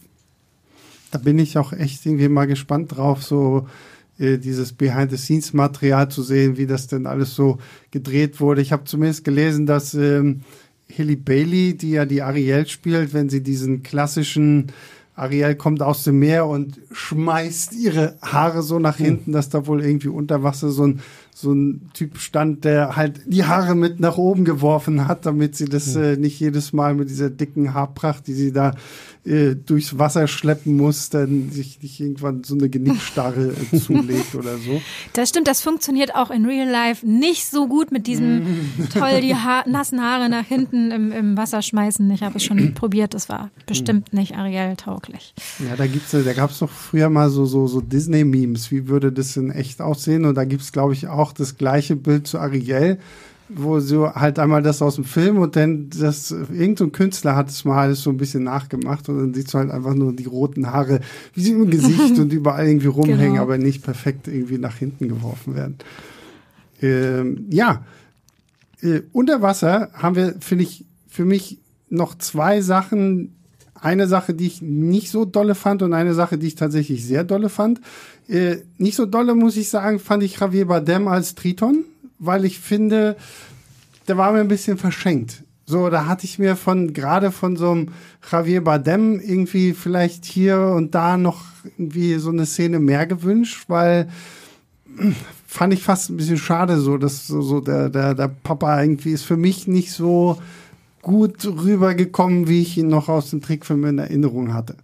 Da bin ich auch echt irgendwie mal gespannt drauf, so äh, dieses Behind-the-Scenes-Material zu sehen, wie das denn alles so gedreht wurde. Ich habe zumindest gelesen, dass ähm, Halle Bailey, die ja die Ariel spielt, wenn sie diesen klassischen Ariel kommt aus dem Meer und schmeißt ihre Haare so nach hinten, dass da wohl irgendwie unter Wasser so ein, so ein Typ stand, der halt die Haare mit nach oben geworfen hat, damit sie das äh, nicht jedes Mal mit dieser dicken Haarpracht, die sie da äh, durchs Wasser schleppen muss, dann sich nicht irgendwann so eine Genickstarre äh, zulegt oder so. Das stimmt, das funktioniert auch in Real Life nicht so gut mit diesem toll die ha- nassen Haare nach hinten im, im Wasser schmeißen. Ich habe es schon probiert, das war bestimmt nicht Ariel tauglich. Ja, da gibt's, da gab's doch früher mal so, so, so Disney-Memes. Wie würde das in echt aussehen? Und da gibt's, glaube ich, auch das gleiche Bild zu Ariel, wo so halt einmal das aus dem Film und dann das, irgend so ein Künstler hat es mal alles so ein bisschen nachgemacht und dann siehst du halt einfach nur die roten Haare, wie sie im Gesicht und überall irgendwie rumhängen, genau. aber nicht perfekt irgendwie nach hinten geworfen werden. Ähm, ja, äh, unter Wasser haben wir, finde ich, für mich noch zwei Sachen. Eine Sache, die ich nicht so dolle fand und eine Sache, die ich tatsächlich sehr dolle fand. Äh, nicht so dolle, muss ich sagen, fand ich Javier Bardem als Triton, weil ich finde, der war mir ein bisschen verschenkt. So, da hatte ich mir von, gerade von so einem Javier Bardem irgendwie vielleicht hier und da noch irgendwie so eine Szene mehr gewünscht, weil fand ich fast ein bisschen schade so, dass so, so der, der, der Papa irgendwie ist für mich nicht so gut rübergekommen, wie ich ihn noch aus dem Trickfilm in Erinnerung hatte.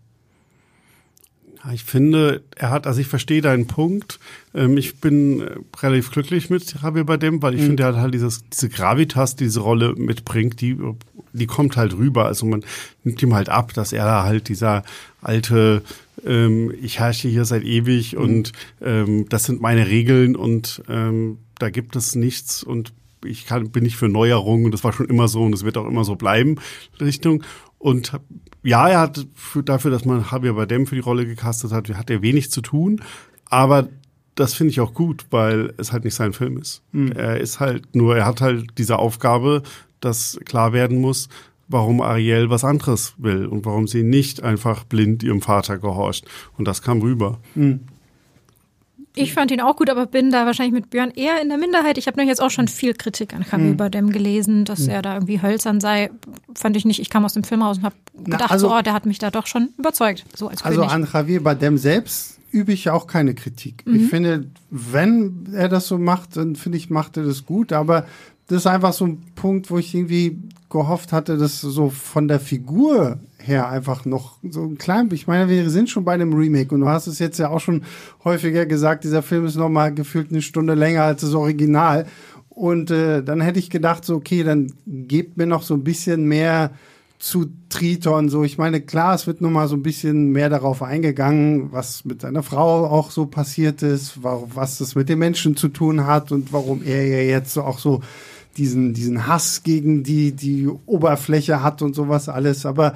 Ich finde, er hat, also ich verstehe deinen Punkt. Ich bin relativ glücklich mit Javier Bardem, weil ich mhm. finde, er hat halt dieses, diese Gravitas, die diese Rolle mitbringt, die, die kommt halt rüber. Also man nimmt ihm halt ab, dass er da halt dieser alte, ähm, ich herrsche hier seit ewig mhm. und ähm, das sind meine Regeln und ähm, da gibt es nichts und ich kann, bin nicht für Neuerungen und das war schon immer so und es wird auch immer so bleiben, Richtung. Und ja, er hat für, dafür, dass man Javier Bardem für die Rolle gecastet hat, hat er wenig zu tun, aber das finde ich auch gut, weil es halt nicht sein Film ist. Mhm. Er ist halt nur, er hat halt diese Aufgabe, dass klar werden muss, warum Ariel was anderes will und warum sie nicht einfach blind ihrem Vater gehorcht. Und das kam rüber. Mhm. Ich fand ihn auch gut, aber bin da wahrscheinlich mit Björn eher in der Minderheit. Ich habe nämlich jetzt auch schon viel Kritik an Javier Bardem gelesen, dass mhm. er da irgendwie hölzern sei. Fand ich nicht. Ich kam aus dem Film raus und habe gedacht, Na, also, so, oh, der hat mich da doch schon überzeugt. So als also König. An Javier Bardem selbst übe ich auch keine Kritik. Mhm. Ich finde, wenn er das so macht, dann finde ich, macht er das gut. Aber das ist einfach so ein Punkt, wo ich irgendwie gehofft hatte, dass so von der Figur her einfach noch so ein klein, ich meine, wir sind schon bei einem Remake und du hast es jetzt ja auch schon häufiger gesagt, dieser Film ist noch mal gefühlt eine Stunde länger als das Original und äh, dann hätte ich gedacht, so okay, dann gebt mir noch so ein bisschen mehr zu Triton, so ich meine, klar, es wird noch mal so ein bisschen mehr darauf eingegangen, was mit seiner Frau auch so passiert ist, was das mit den Menschen zu tun hat und warum er ja jetzt so auch so diesen, diesen Hass gegen die, die Oberfläche hat und sowas alles. Aber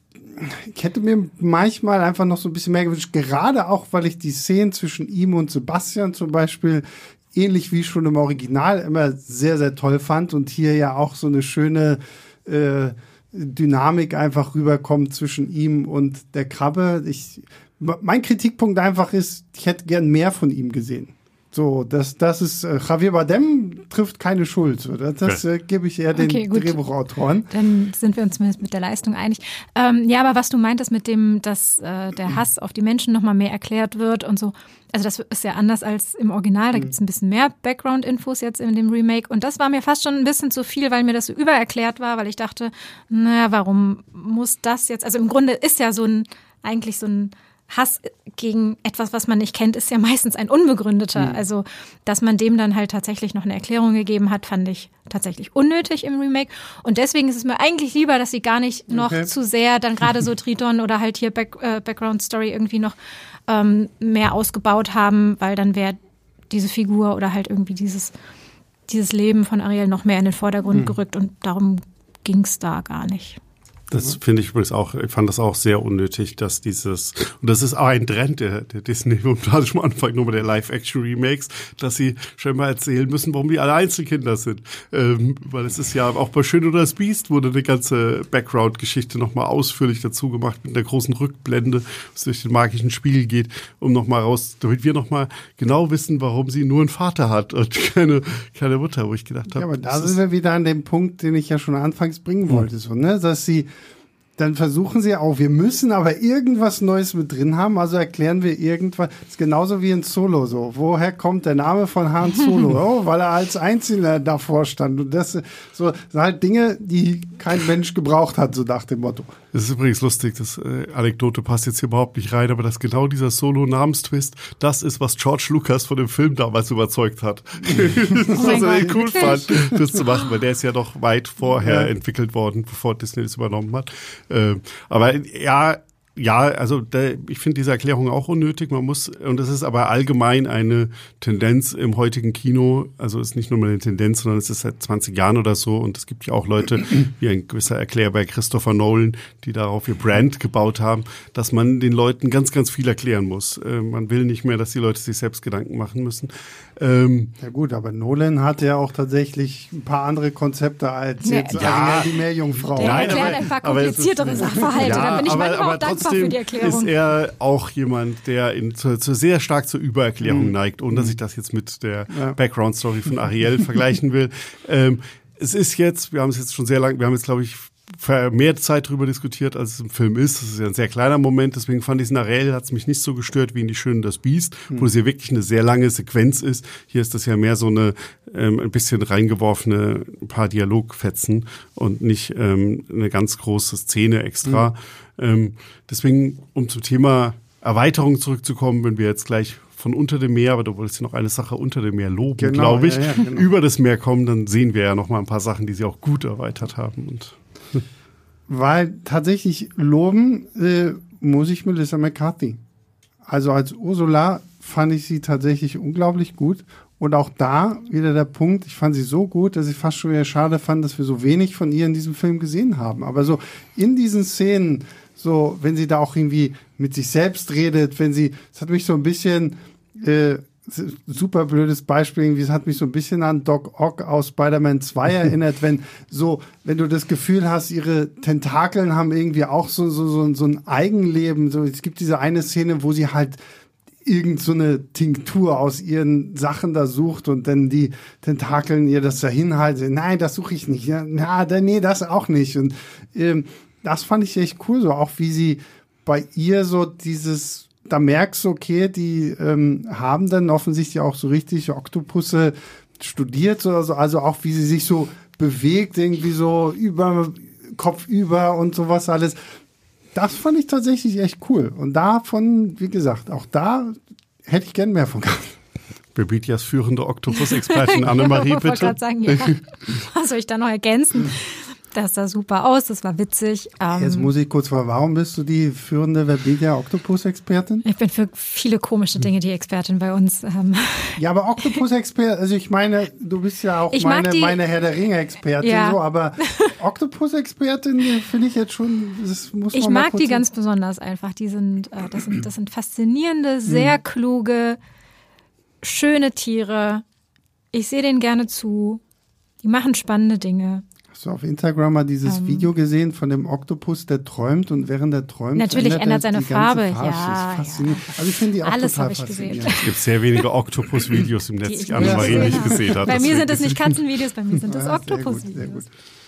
ich hätte mir manchmal einfach noch so ein bisschen mehr gewünscht, gerade auch, weil ich die Szenen zwischen ihm und Sebastian zum Beispiel ähnlich wie schon im Original immer sehr, sehr toll fand und hier ja auch so eine schöne äh, Dynamik einfach rüberkommt zwischen ihm und der Krabbe. Ich, mein Kritikpunkt einfach ist, ich hätte gern mehr von ihm gesehen. So, das, das ist, äh, Javier Bardem trifft keine Schuld. Oder? Das okay. äh, gebe ich eher den okay, Drehbuchautoren. Dann sind wir uns zumindest mit der Leistung einig. Ähm, ja, aber was du meintest mit dem, dass äh, der Hass auf die Menschen nochmal mehr erklärt wird und so, also das ist ja anders als im Original. Da gibt es ein bisschen mehr Background-Infos jetzt in dem Remake. Und das war mir fast schon ein bisschen zu viel, weil mir das so übererklärt war, weil ich dachte, naja, warum muss das jetzt, also im Grunde ist ja so ein, eigentlich so ein Hass gegen etwas, was man nicht kennt, ist ja meistens ein unbegründeter. Mhm. Also, dass man dem dann halt tatsächlich noch eine Erklärung gegeben hat, fand ich tatsächlich unnötig im Remake. Und deswegen ist es mir eigentlich lieber, dass sie gar nicht noch okay. zu sehr dann gerade so Triton oder halt hier Back, äh, Background Story irgendwie noch ähm, mehr ausgebaut haben, weil dann wäre diese Figur oder halt irgendwie dieses, dieses Leben von Ariel noch mehr in den Vordergrund mhm. gerückt und darum ging es da gar nicht. Das finde ich übrigens auch, ich fand das auch sehr unnötig, dass dieses, und das ist auch ein Trend der, der Disney, und da hatte ich am Anfang nur bei der Live-Action-Remakes, dass sie schon mal erzählen müssen, warum die alle Einzelkinder sind. Ähm, weil es ist ja auch bei Schön oder das Biest wurde eine ganze Background-Geschichte nochmal ausführlich dazu gemacht, mit einer großen Rückblende, was durch den magischen Spiegel geht, um nochmal raus, damit wir nochmal genau wissen, warum sie nur einen Vater hat und keine, keine Mutter, wo ich gedacht habe. Ja, aber da sind wir wieder an dem Punkt, den ich ja schon anfangs bringen wollte, so, ne, dass sie dann versuchen sie auch, wir müssen aber irgendwas Neues mit drin haben, also erklären wir irgendwas. Das ist genauso wie in Solo so. Woher kommt der Name von Han Solo? Oh, weil er als Einzelner davor stand. Und das so, das sind halt Dinge, die kein Mensch gebraucht hat, so nach dem Motto. Das ist übrigens lustig, das äh, Anekdote passt jetzt hier überhaupt nicht rein, aber dass genau dieser Solo-Namenstwist, das ist, was George Lucas von dem Film damals überzeugt hat. das oh was er cool fand, das zu machen, weil der ist ja noch weit vorher ja. entwickelt worden, bevor Disney das übernommen hat. Äh, aber ja, ja, also der, ich finde diese Erklärung auch unnötig. Man muss, und das ist aber allgemein eine Tendenz im heutigen Kino, also ist nicht nur mal eine Tendenz, sondern es ist seit zwanzig Jahren oder so, und es gibt ja auch Leute, wie ein gewisser Erklärer bei Christopher Nolan, die darauf ihr Brand gebaut haben, dass man den Leuten ganz, ganz viel erklären muss. Äh, man will nicht mehr, dass die Leute sich selbst Gedanken machen müssen. Ähm, ja gut, aber Nolan hat ja auch tatsächlich ein paar andere Konzepte als nee, jetzt ja, die Meerjungfrau. Der Nein, erklärt ein paar kompliziertere Sachverhalte, ja, da bin ich aber, manchmal aber auch dankbar für die Erklärung. Ist er auch jemand, der in, zu, zu sehr stark zur Übererklärung mhm. neigt, ohne dass ich das jetzt mit der ja. Background-Story von Ariel vergleichen will. Ähm, es ist jetzt, wir haben es jetzt schon sehr lang, wir haben jetzt, glaube ich, mehr Zeit darüber diskutiert, als es im Film ist. Das ist ja ein sehr kleiner Moment, deswegen fand ich es in Ariel, hat es mich nicht so gestört wie in Die Schöne und das Biest, mhm. wo es ja wirklich eine sehr lange Sequenz ist. Hier ist das ja mehr so eine ähm, ein bisschen reingeworfene ein paar Dialogfetzen und nicht ähm, eine ganz große Szene extra. Mhm. Ähm, deswegen, um zum Thema Erweiterung zurückzukommen, wenn wir jetzt gleich von Unter dem Meer, aber du wolltest ja noch eine Sache Unter dem Meer loben, genau, glaube ich, ja, ja, genau. über das Meer kommen, dann sehen wir ja noch mal ein paar Sachen, die sie auch gut erweitert haben. Und weil tatsächlich loben äh, muss ich Melissa McCarthy. Also als Ursula fand ich sie tatsächlich unglaublich gut. Und auch da wieder der Punkt, ich fand sie so gut, dass ich fast schon wieder schade fand, dass wir so wenig von ihr in diesem Film gesehen haben. Aber so in diesen Szenen, so wenn sie da auch irgendwie mit sich selbst redet, wenn sie, das hat mich so ein bisschen, äh, super blödes Beispiel, irgendwie, es hat mich so ein bisschen an Doc Ock aus Spider-Man zwei erinnert, wenn so, wenn du das Gefühl hast, ihre Tentakeln haben irgendwie auch so, so, so, so ein Eigenleben. So, es gibt diese eine Szene, wo sie halt irgend so eine Tinktur aus ihren Sachen da sucht und dann die Tentakeln ihr das dahin halten. Nein, das suche ich nicht. Ja, na, nee, das auch nicht. Und ähm, das fand ich echt cool, so auch wie sie bei ihr so dieses, da merkst du, okay, die ähm, haben dann offensichtlich auch so richtig Oktopusse studiert oder so, also auch wie sie sich so bewegt, irgendwie so über Kopf über und sowas alles. Das fand ich tatsächlich echt cool. Und davon, wie gesagt, auch da hätte ich gern mehr von gehabt. Bebitias führende Oktopus-Expertin Annemarie, bitte. Ich wollte gerade sagen, ja. Was soll ich da noch ergänzen? Das sah super aus, das war witzig. Ähm, Jetzt muss ich kurz fragen, warum bist du die führende Webedia-Oktopus-Expertin? Ich bin für viele komische Dinge die Expertin bei uns. Ähm. Ja, aber Oktopus-Expertin, also ich meine, du bist ja auch ich meine, die, meine Herr der Ringe-Expertin, ja. so, aber Oktopus-Expertin finde ich jetzt schon, das muss man Ich mal mag kurz die ganz besonders einfach. Die sind, äh, das sind, das sind faszinierende, sehr mhm. kluge, schöne Tiere. Ich sehe denen gerne zu. Die machen spannende Dinge. Hast du auf Instagram mal dieses um, Video gesehen von dem Oktopus, der träumt und während er träumt natürlich ändert, ändert seine Farbe. Farbe. Ja, das ist faszinierend. Ja. Also ich finde die auch Alles total ich faszinierend. Gesehen. Es gibt sehr wenige Oktopus-Videos im Netz, die, die Annemarie ja, nicht gesehen hat. Bei mir sind es nicht Katzenvideos, bei mir sind es ja, Oktopus-Videos.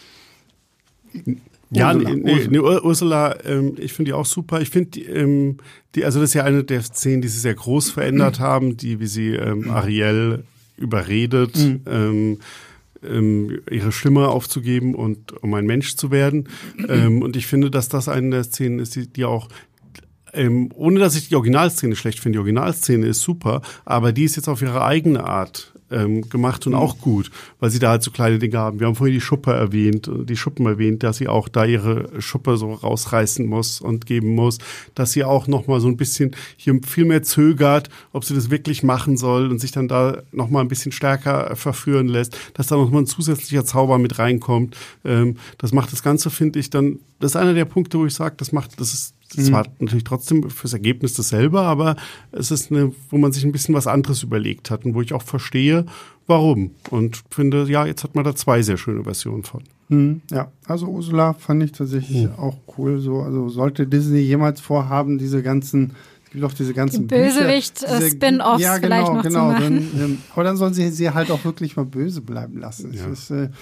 Ja, nee, nee, nee, Ursula, ähm, ich finde die auch super. Ich finde, die, ähm, die, also das ist ja eine der Szenen, die sie sehr groß verändert haben, die, wie sie ähm, Ariel überredet, mhm. ähm, ähm, ihre Stimme aufzugeben und um ein Mensch zu werden. Ähm, und ich finde, dass das eine der Szenen ist, die, die auch ähm, ohne dass ich die Originalszene schlecht finde, die Originalszene ist super, aber die ist jetzt auf ihre eigene Art ähm, gemacht und mhm. auch gut, weil sie da halt so kleine Dinge haben. Wir haben vorhin die Schuppe erwähnt, die Schuppen erwähnt, dass sie auch da ihre Schuppe so rausreißen muss und geben muss, dass sie auch nochmal so ein bisschen hier viel mehr zögert, ob sie das wirklich machen soll und sich dann da nochmal ein bisschen stärker verführen lässt, dass da nochmal ein zusätzlicher Zauber mit reinkommt. Ähm, das macht das Ganze, finde ich, dann, das ist einer der Punkte, wo ich sage, das macht, das ist Das war natürlich trotzdem fürs Ergebnis dasselbe, aber es ist eine, wo man sich ein bisschen was anderes überlegt hat und wo ich auch verstehe, warum. Und finde, ja, jetzt hat man da zwei sehr schöne Versionen von. Hm, ja, also Ursula fand ich tatsächlich hm. auch cool. So, also sollte Disney jemals vorhaben, diese ganzen, es gibt auch diese ganzen Bösewicht-Spin-Offs ja, genau, vielleicht noch genau, zu machen. Dann, ähm, aber dann sollen sie sie halt auch wirklich mal böse bleiben lassen. Ja. Es ist, äh,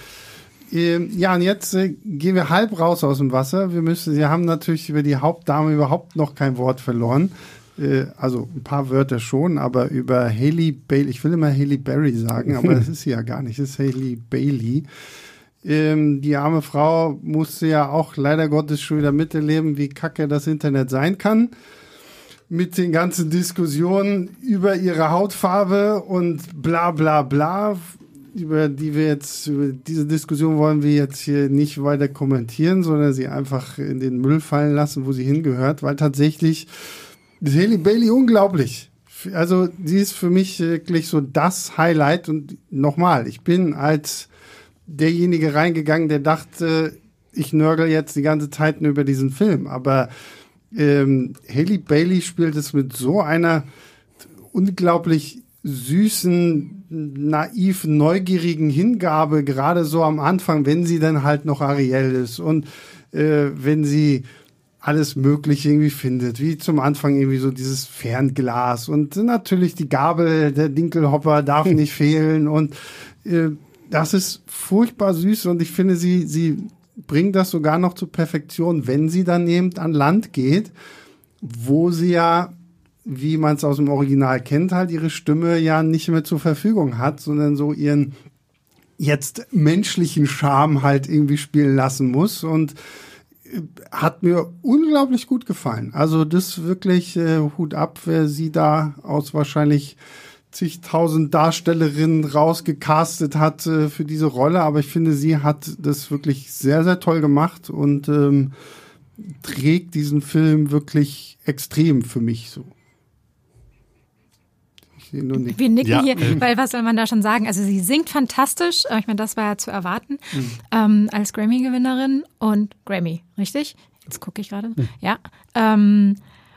Ja, und jetzt äh, gehen wir halb raus aus dem Wasser. Wir müssen, Sie haben natürlich über die Hauptdame überhaupt noch kein Wort verloren. Äh, also ein paar Wörter schon, aber über Hailey Bailey, ich will immer Hailey Berry sagen, aber das ist sie ja gar nicht, das ist Hailey Bailey. Ähm, die arme Frau musste ja auch leider Gottes schon wieder miterleben, wie kacke das Internet sein kann. Mit den ganzen Diskussionen über ihre Hautfarbe und bla bla bla. Über die wir jetzt, über diese Diskussion wollen wir jetzt hier nicht weiter kommentieren, sondern sie einfach in den Müll fallen lassen, wo sie hingehört, weil tatsächlich ist Hailey Bailey unglaublich. Also sie ist für mich wirklich so das Highlight und nochmal, ich bin als derjenige reingegangen, der dachte, ich nörgel jetzt die ganze Zeit nur über diesen Film, aber ähm, Hailey Bailey spielt es mit so einer unglaublich süßen, naiv, neugierigen Hingabe, gerade so am Anfang, wenn sie dann halt noch Ariel ist und äh, wenn sie alles Mögliche irgendwie findet, wie zum Anfang irgendwie so dieses Fernglas und natürlich die Gabel, der Dinkelhopper darf nicht fehlen und äh, das ist furchtbar süß und ich finde, sie, sie bringt das sogar noch zur Perfektion, wenn sie dann eben an Land geht, wo sie ja, wie man es aus dem Original kennt, halt ihre Stimme ja nicht mehr zur Verfügung hat, sondern so ihren jetzt menschlichen Charme halt irgendwie spielen lassen muss und hat mir unglaublich gut gefallen. Also das wirklich äh, Hut ab, wer sie da aus wahrscheinlich zigtausend Darstellerinnen rausgecastet hat äh, für diese Rolle, aber ich finde, sie hat das wirklich sehr, sehr toll gemacht und ähm, trägt diesen Film wirklich extrem für mich so. sehe nur nicken. Wir nicken Ja. hier, weil was soll man da schon sagen? Also sie singt fantastisch, ich meine, das war ja zu erwarten, mhm. ähm, als Grammy-Gewinnerin und Grammy, richtig? Jetzt gucke ich gerade. Mhm. Ja. Ähm,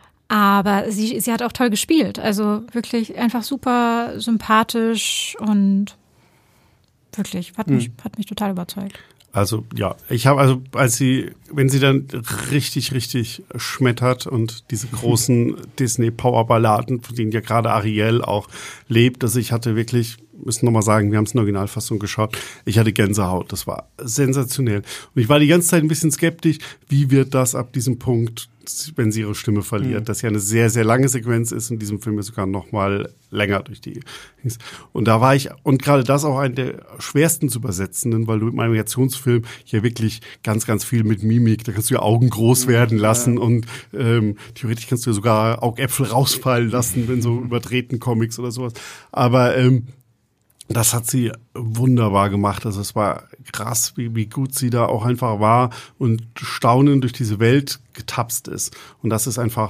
aber sie, sie hat auch toll gespielt, also wirklich einfach super sympathisch und wirklich, hat mich, mhm. hat mich total überzeugt. Also ja, ich habe also, als sie, wenn sie dann richtig, richtig schmettert und diese großen Disney-Power-Balladen, von denen ja gerade Ariel auch lebt, also ich hatte wirklich, müssen nochmal sagen, wir haben es in der Originalfassung geschaut, ich hatte Gänsehaut, das war sensationell. Und ich war die ganze Zeit ein bisschen skeptisch, wie wird das ab diesem Punkt, wenn sie ihre Stimme verliert, mhm. das ja eine sehr, sehr lange Sequenz ist, in diesem Film ist sogar noch mal länger durch die. Und da war ich, und gerade das auch einen der schwersten zu übersetzenden, weil du mit meinem Animationsfilm ja wirklich ganz, ganz viel mit Mimik, da kannst du ja Augen groß werden lassen ja. und ähm, theoretisch kannst du ja sogar Augäpfel rausfallen lassen, wenn so überdrehten Comics oder sowas. Aber ähm, das hat sie wunderbar gemacht. Also es war krass, wie, wie gut sie da auch einfach war und staunend durch diese Welt getapst ist. Und das ist einfach,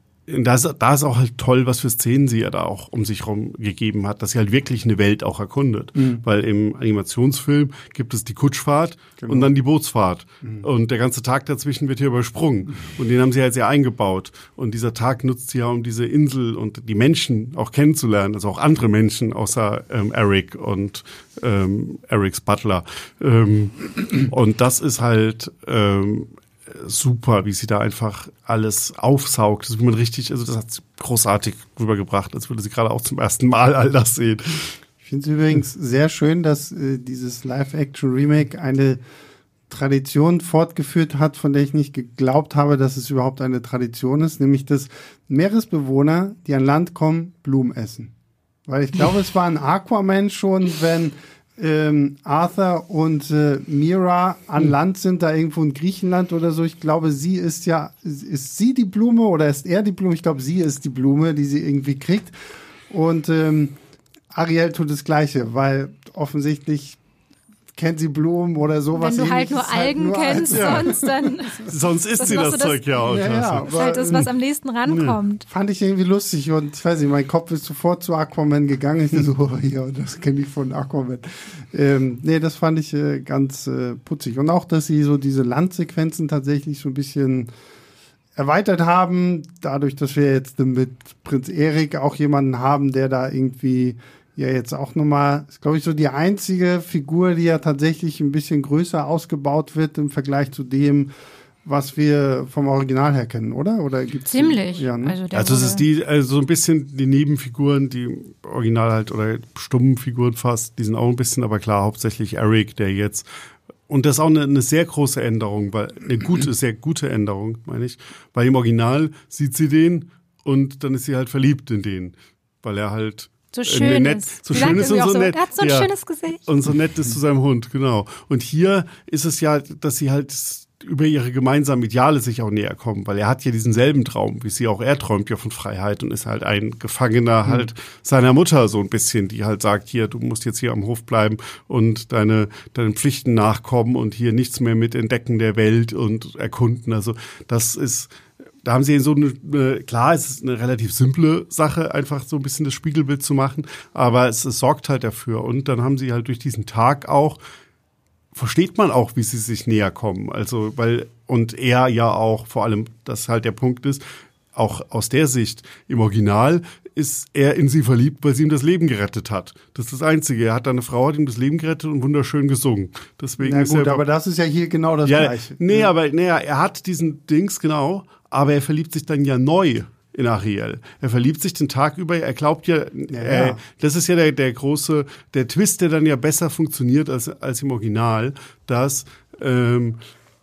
da ist, da ist auch halt toll, was für Szenen sie ja da auch um sich herum gegeben hat, dass sie halt wirklich eine Welt auch erkundet. Mhm. Weil im Animationsfilm gibt es die Kutschfahrt genau. und dann die Bootsfahrt. Mhm. Und der ganze Tag dazwischen wird hier übersprungen. Mhm. Und den haben sie halt sehr eingebaut. Und dieser Tag nutzt sie ja, um diese Insel und die Menschen auch kennenzulernen. Also auch andere Menschen außer ähm, Eric und ähm, Erics Butler. Ähm, und das ist halt ähm, super, wie sie da einfach alles aufsaugt. Das, wie man richtig, also das hat sie großartig rübergebracht, als würde sie gerade auch zum ersten Mal all das sehen. Ich finde es übrigens sehr schön, dass äh, dieses Live-Action-Remake eine Tradition fortgeführt hat, von der ich nicht geglaubt habe, dass es überhaupt eine Tradition ist, nämlich dass Meeresbewohner, die an Land kommen, Blumen essen. Weil ich glaube, es war ein Aquaman schon, wenn Ähm, Arthur und äh, Mira an Land sind, da irgendwo in Griechenland oder so. Ich glaube, sie ist ja, ist sie die Blume oder ist er die Blume? Ich glaube, sie ist die Blume, die sie irgendwie kriegt. Und ähm, Ariel tut das Gleiche, weil offensichtlich kennt sie Blumen oder sowas. Wenn du halt nur Algen halt kennst, halt, sonst ja. dann... Sonst isst sie das, das Zeug ja auch. Ja, ja, das ist halt das, was am nächsten rankommt. Fand ich irgendwie lustig und ich weiß nicht, mein Kopf ist sofort zu Aquaman gegangen. Ich dachte so, oh, ja, das kenne ich von Aquaman. Ähm, nee, das fand ich äh, ganz äh, putzig. Und auch, dass sie so diese Landsequenzen tatsächlich so ein bisschen erweitert haben, dadurch, dass wir jetzt mit Prinz Erik auch jemanden haben, der da irgendwie ja jetzt auch nochmal, ist glaube ich so die einzige Figur, die ja tatsächlich ein bisschen größer ausgebaut wird im Vergleich zu dem, was wir vom Original her kennen, oder? Oder gibt's Ziemlich. Die, ja, ne? Also, also es ist die, also so ein bisschen die Nebenfiguren, die Original halt oder stummen Figuren fast, die sind auch ein bisschen, aber klar, hauptsächlich Eric, der jetzt, und das ist auch eine, eine sehr große Änderung, weil eine gute, sehr gute Änderung, meine ich. Weil im Original sieht sie den und dann ist sie halt verliebt in den, weil er halt so schön nett, ist. So schön ist und so, so nett. Er hat so ein ja, schönes Gesicht. Und so nett ist zu seinem Hund, genau. Und hier ist es ja, dass sie halt über ihre gemeinsamen Ideale sich auch näher kommen, weil er hat ja diesen selben Traum, wie sie auch, er träumt ja von Freiheit und ist halt ein Gefangener halt mhm. seiner Mutter so ein bisschen, die halt sagt, hier, du musst jetzt hier am Hof bleiben und deine, deinen Pflichten nachkommen und hier nichts mehr mit entdecken der Welt und erkunden. Also das ist, da haben sie so eine, klar, es ist eine relativ simple Sache, einfach so ein bisschen das Spiegelbild zu machen, aber es, es sorgt halt dafür. Und dann haben sie halt durch diesen Tag auch, versteht man auch, wie sie sich näher kommen. Also, weil, und er ja auch, vor allem, das halt der Punkt ist, auch aus der Sicht, im Original ist er in sie verliebt, weil sie ihm das Leben gerettet hat. Das ist das Einzige. Er hat eine Frau, hat ihm das Leben gerettet und wunderschön gesungen. Deswegen Na ist gut, er, aber das ist ja hier genau das ja, Gleiche. Nee, ja. aber nee, er hat diesen Dings, genau, aber er verliebt sich dann ja neu in Ariel. Er verliebt sich den Tag über, er glaubt ja, ja, äh, ja. das ist ja der, der große, der Twist, der dann ja besser funktioniert als, als im Original, dass ähm,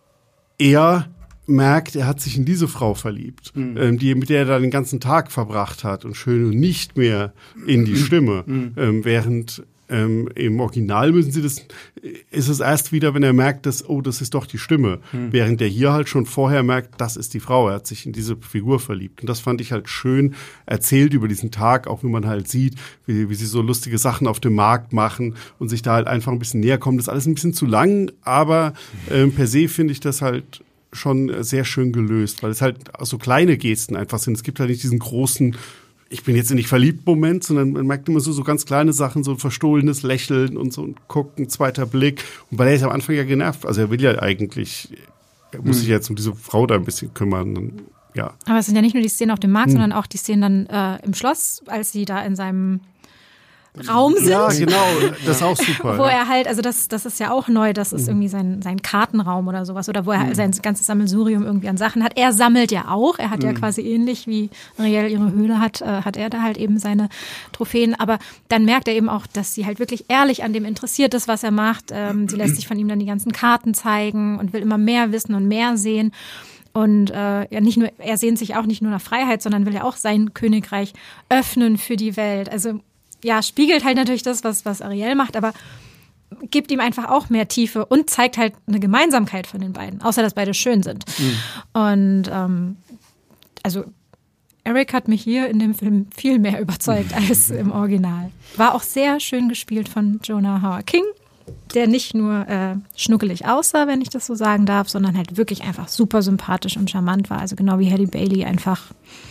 er merkt, er hat sich in diese Frau verliebt, mhm. ähm, die, mit der er dann den ganzen Tag verbracht hat und schön und nicht mehr in die Stimme, mhm. ähm, während Ähm, im Original müssen sie das, ist es erst wieder, wenn er merkt, dass, oh, das ist doch die Stimme. Hm. Während der hier halt schon vorher merkt, das ist die Frau. Er hat sich in diese Figur verliebt. Und das fand ich halt schön erzählt über diesen Tag, auch wie man halt sieht, wie, wie sie so lustige Sachen auf dem Markt machen und sich da halt einfach ein bisschen näher kommen. Das ist alles ein bisschen zu lang, aber ähm, per se finde ich das halt schon sehr schön gelöst, weil es halt so kleine Gesten einfach sind. Es gibt halt nicht diesen großen ich bin jetzt nicht verliebt Moment, sondern man merkt immer so, so ganz kleine Sachen, so ein verstohlenes Lächeln und so ein Gucken, zweiter Blick. Und weil er ist am Anfang ja genervt, also er will ja eigentlich, er muss sich jetzt um diese Frau da ein bisschen kümmern. Dann, ja. Aber es sind ja nicht nur die Szenen auf dem Markt, hm. sondern auch die Szenen dann äh, im Schloss, als sie da in seinem Raum sind. Ja, genau, das ist auch super. Wo er halt, also das, das ist ja auch neu, das ist irgendwie sein, sein Kartenraum oder sowas, oder wo er mhm. sein ganzes Sammelsurium irgendwie an Sachen hat. Er sammelt ja auch, er hat mhm. ja quasi ähnlich wie Ariel ihre Höhle hat, äh, hat er da halt eben seine Trophäen, aber dann merkt er eben auch, dass sie halt wirklich ehrlich an dem interessiert ist, was er macht. Ähm, sie lässt sich von ihm dann die ganzen Karten zeigen und will immer mehr wissen und mehr sehen. Und äh, ja, nicht nur, er sehnt sich auch nicht nur nach Freiheit, sondern will ja auch sein Königreich öffnen für die Welt. Also ja, spiegelt halt natürlich das, was, was Ariel macht, aber gibt ihm einfach auch mehr Tiefe und zeigt halt eine Gemeinsamkeit von den beiden, außer dass beide schön sind. Mhm. Und ähm, also Eric hat mich hier in dem Film viel mehr überzeugt als im Original. War auch sehr schön gespielt von Jonah Hauer-King, der nicht nur äh, schnuckelig aussah, wenn ich das so sagen darf, sondern halt wirklich einfach super sympathisch und charmant war. Also genau wie Halle Bailey einfach.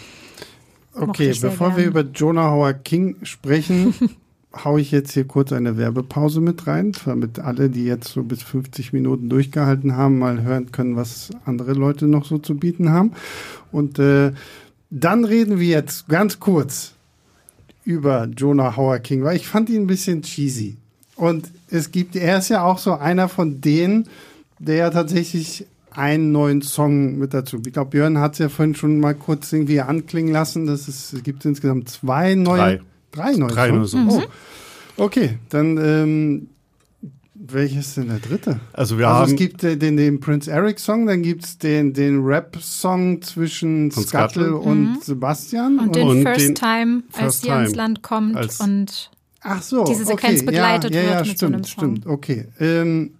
Okay, bevor gern. wir über Jonah Hauer-King sprechen, haue ich jetzt hier kurz eine Werbepause mit rein, damit alle, die jetzt so bis fünfzig Minuten durchgehalten haben, mal hören können, was andere Leute noch so zu bieten haben. Und äh, dann reden wir jetzt ganz kurz über Jonah Hauer-King, weil ich fand ihn ein bisschen cheesy. Und es gibt, er ist ja auch so einer von denen, der ja tatsächlich einen neuen Song mit dazu. Ich glaube, Björn hat es ja vorhin schon mal kurz irgendwie anklingen lassen. Das ist, es gibt insgesamt zwei neue. Drei. Drei neue Drei Songs. Songs. Mhm. Oh. Okay, dann ähm, welches ist denn der dritte? Also wir also haben es gibt äh, den, den Prince Eric Song, dann gibt es den, den Rap-Song zwischen Von Scuttle Scuttle. und Mhm. Sebastian. Und den Und First den Time, als First sie Time. ans Land kommt Als- und Ach so, diese Sequenz okay. begleitet ja, ja, ja, wird mit stimmt, so einem stimmt, Song. okay. Ähm,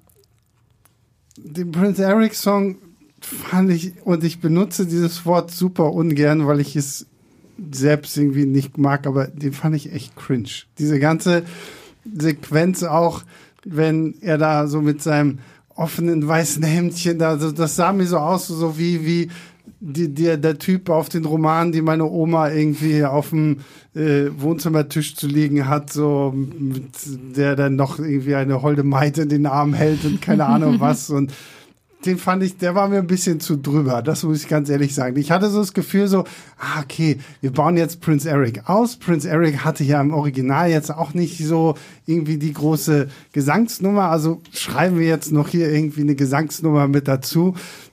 den Prince Eric Song fand ich, und ich benutze dieses Wort super ungern, weil ich es selbst irgendwie nicht mag, aber den fand ich echt cringe. Diese ganze Sequenz auch, wenn er da so mit seinem offenen weißen Hemdchen da, so, das sah mir so aus, so wie, wie die, der, der Typ auf den Roman, die meine Oma irgendwie auf dem äh, Wohnzimmertisch zu liegen hat, so mit, der dann noch irgendwie eine holde Maite in den Arm hält und keine Ahnung was. Und den fand ich, der war mir ein bisschen zu drüber, das muss ich ganz ehrlich sagen. Ich hatte so das Gefühl so, ah, okay, wir bauen jetzt Prince Eric aus. Prince Eric hatte ja im Original jetzt auch nicht so irgendwie die große Gesangsnummer, also schreiben wir jetzt noch hier irgendwie eine Gesangsnummer mit dazu.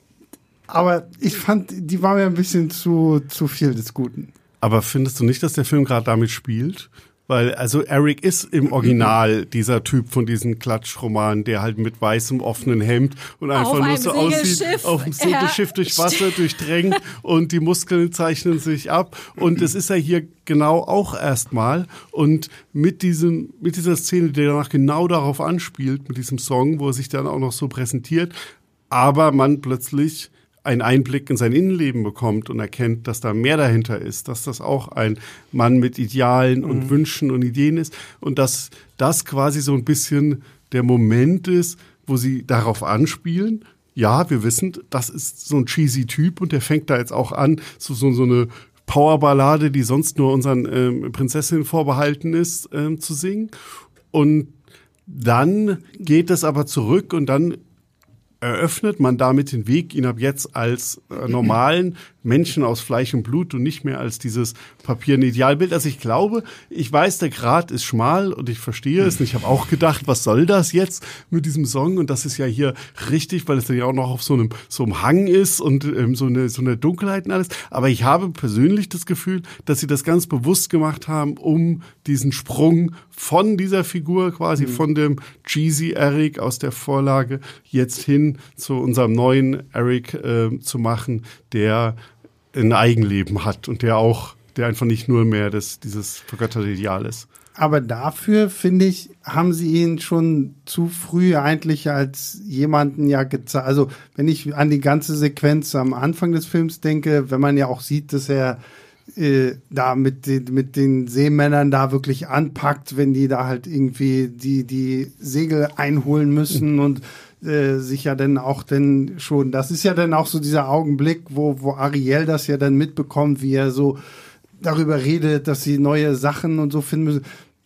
Aber ich fand, die war mir ein bisschen zu, zu viel des Guten. Aber findest du nicht, dass der Film gerade damit spielt? Weil, also Eric ist im Original dieser Typ von diesen Klatschromanen, der halt mit weißem offenen Hemd und einfach Auf nur einem so aussieht, Segelschiff. auf dem Segelschiff Ja. durch Wasser durchdrängt und die Muskeln zeichnen sich ab. Und es ist ja hier genau auch erstmal. Und mit diesem, mit dieser Szene, die danach genau darauf anspielt, mit diesem Song, wo er sich dann auch noch so präsentiert, aber man plötzlich einen Einblick in sein Innenleben bekommt und erkennt, dass da mehr dahinter ist, dass das auch ein Mann mit Idealen und mhm. Wünschen und Ideen ist und dass das quasi so ein bisschen der Moment ist, wo sie darauf anspielen. Ja, wir wissen, das ist so ein cheesy Typ und der fängt da jetzt auch an, so, so, so eine Powerballade, die sonst nur unseren ähm, Prinzessinnen vorbehalten ist, ähm, zu singen. Und dann geht es aber zurück und dann eröffnet man damit den Weg, ihn ab jetzt als äh, normalen Menschen aus Fleisch und Blut und nicht mehr als dieses papierne Idealbild. Also ich glaube, ich weiß, der Grat ist schmal und ich verstehe es. Und ich habe auch gedacht, was soll das jetzt mit diesem Song? Und das ist ja hier richtig, weil es dann ja auch noch auf so einem, so einem Hang ist und ähm, so eine, so eine Dunkelheit und alles. Aber ich habe persönlich das Gefühl, dass sie das ganz bewusst gemacht haben, um diesen Sprung von dieser Figur quasi, mhm. von dem cheesy Eric aus der Vorlage jetzt hin zu unserem neuen Eric äh, zu machen, der ein Eigenleben hat und der auch, der einfach nicht nur mehr das, dieses vergötterte Ideal ist. Aber dafür, finde ich, haben sie ihn schon zu früh eigentlich als jemanden ja gezeigt. Also wenn ich an die ganze Sequenz am Anfang des Films denke, wenn man ja auch sieht, dass er äh, da mit den, mit den Seemännern da wirklich anpackt, wenn die da halt irgendwie die, die Segel einholen müssen und äh, sich ja dann auch dann schon, das ist ja dann auch so dieser Augenblick, wo, wo Ariel das ja dann mitbekommt, wie er so darüber redet, dass sie neue Sachen und so finden müssen.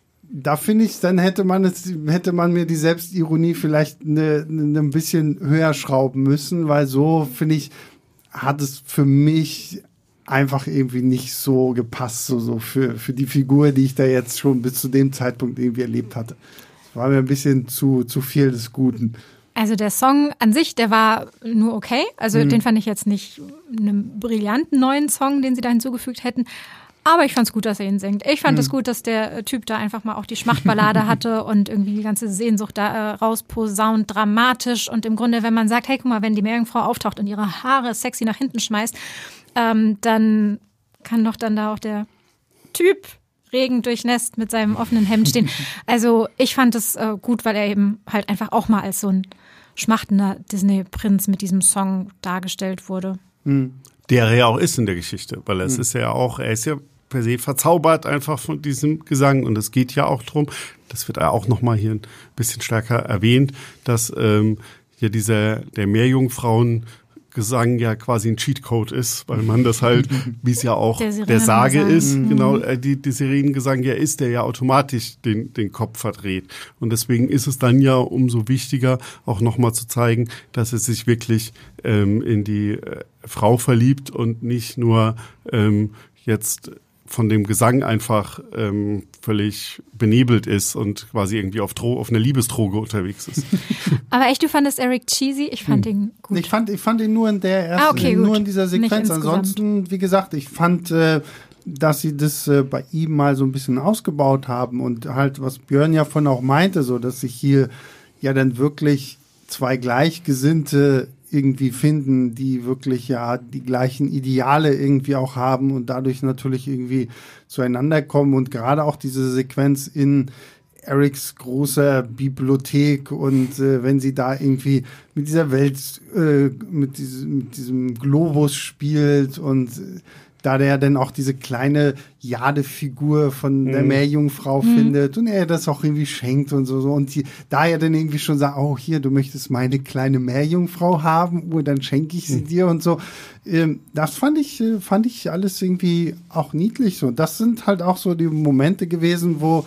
Da finde ich, dann hätte man es, hätte man mir die Selbstironie vielleicht ne, ne, ein bisschen höher schrauben müssen, weil so, finde ich, hat es für mich einfach irgendwie nicht so gepasst, so, so für, für die Figur, die ich da jetzt schon bis zu dem Zeitpunkt irgendwie erlebt hatte. Es war mir ein bisschen zu, zu viel des Guten. Also der Song an sich, der war nur okay. Also mhm. den fand ich jetzt nicht einen brillanten neuen Song, den sie da hinzugefügt hätten. Aber ich fand es gut, dass er ihn singt. Ich fand es mhm. gut, dass der Typ da einfach mal auch die Schmachtballade hatte und irgendwie die ganze Sehnsucht da äh, rausposaunt, dramatisch. Und im Grunde, wenn man sagt, hey, guck mal, wenn die Meerjungfrau auftaucht und ihre Haare sexy nach hinten schmeißt, ähm, dann kann doch dann da auch der Typ regendurchnässt mit seinem offenen Hemd stehen. Also ich fand es äh, gut, weil er eben halt einfach auch mal als so ein schmachtender Disney-Prinz mit diesem Song dargestellt wurde. Mhm. Der er ja auch ist in der Geschichte, weil es mhm. ist ja auch, er ist ja per se verzaubert einfach von diesem Gesang und es geht ja auch drum, das wird auch nochmal hier ein bisschen stärker erwähnt, dass ähm, ja dieser, der Meerjungfrauen Gesang ja quasi ein Cheatcode ist, weil man das halt, wie es ja auch der, der Sage ist, mhm. genau, die, die Sirenengesang ja ist, der ja automatisch den, den Kopf verdreht. Und deswegen ist es dann ja umso wichtiger, auch nochmal zu zeigen, dass es sich wirklich ähm, in die äh, Frau verliebt und nicht nur ähm, jetzt von dem Gesang einfach ähm, völlig benebelt ist und quasi irgendwie auf, Dro- auf einer Liebesdroge unterwegs ist. Aber echt, du fandest Eric cheesy? Ich fand hm. ihn gut. Ich fand, ich fand ihn nur in der ersten, ah, okay, nur in dieser Sequenz. Ansonsten, wie gesagt, ich fand, äh, dass sie das äh, bei ihm mal so ein bisschen ausgebaut haben und halt, was Björn ja von auch meinte, so, dass sich hier ja dann wirklich zwei Gleichgesinnte irgendwie finden, die wirklich ja die gleichen Ideale irgendwie auch haben und dadurch natürlich irgendwie zueinander kommen und gerade auch diese Sequenz in Erics großer Bibliothek und äh, wenn sie da irgendwie mit dieser Welt, äh, mit, diesem, mit diesem Globus spielt und äh, da der dann auch diese kleine Jadefigur von der mhm. Meerjungfrau mhm. findet und er das auch irgendwie schenkt und so, so. Und die, da er dann irgendwie schon sagt, oh, hier, du möchtest meine kleine Meerjungfrau haben, oh, dann schenke ich sie mhm. dir und so. Ähm, das fand ich, fand ich alles irgendwie auch niedlich so. Das sind halt auch so die Momente gewesen, wo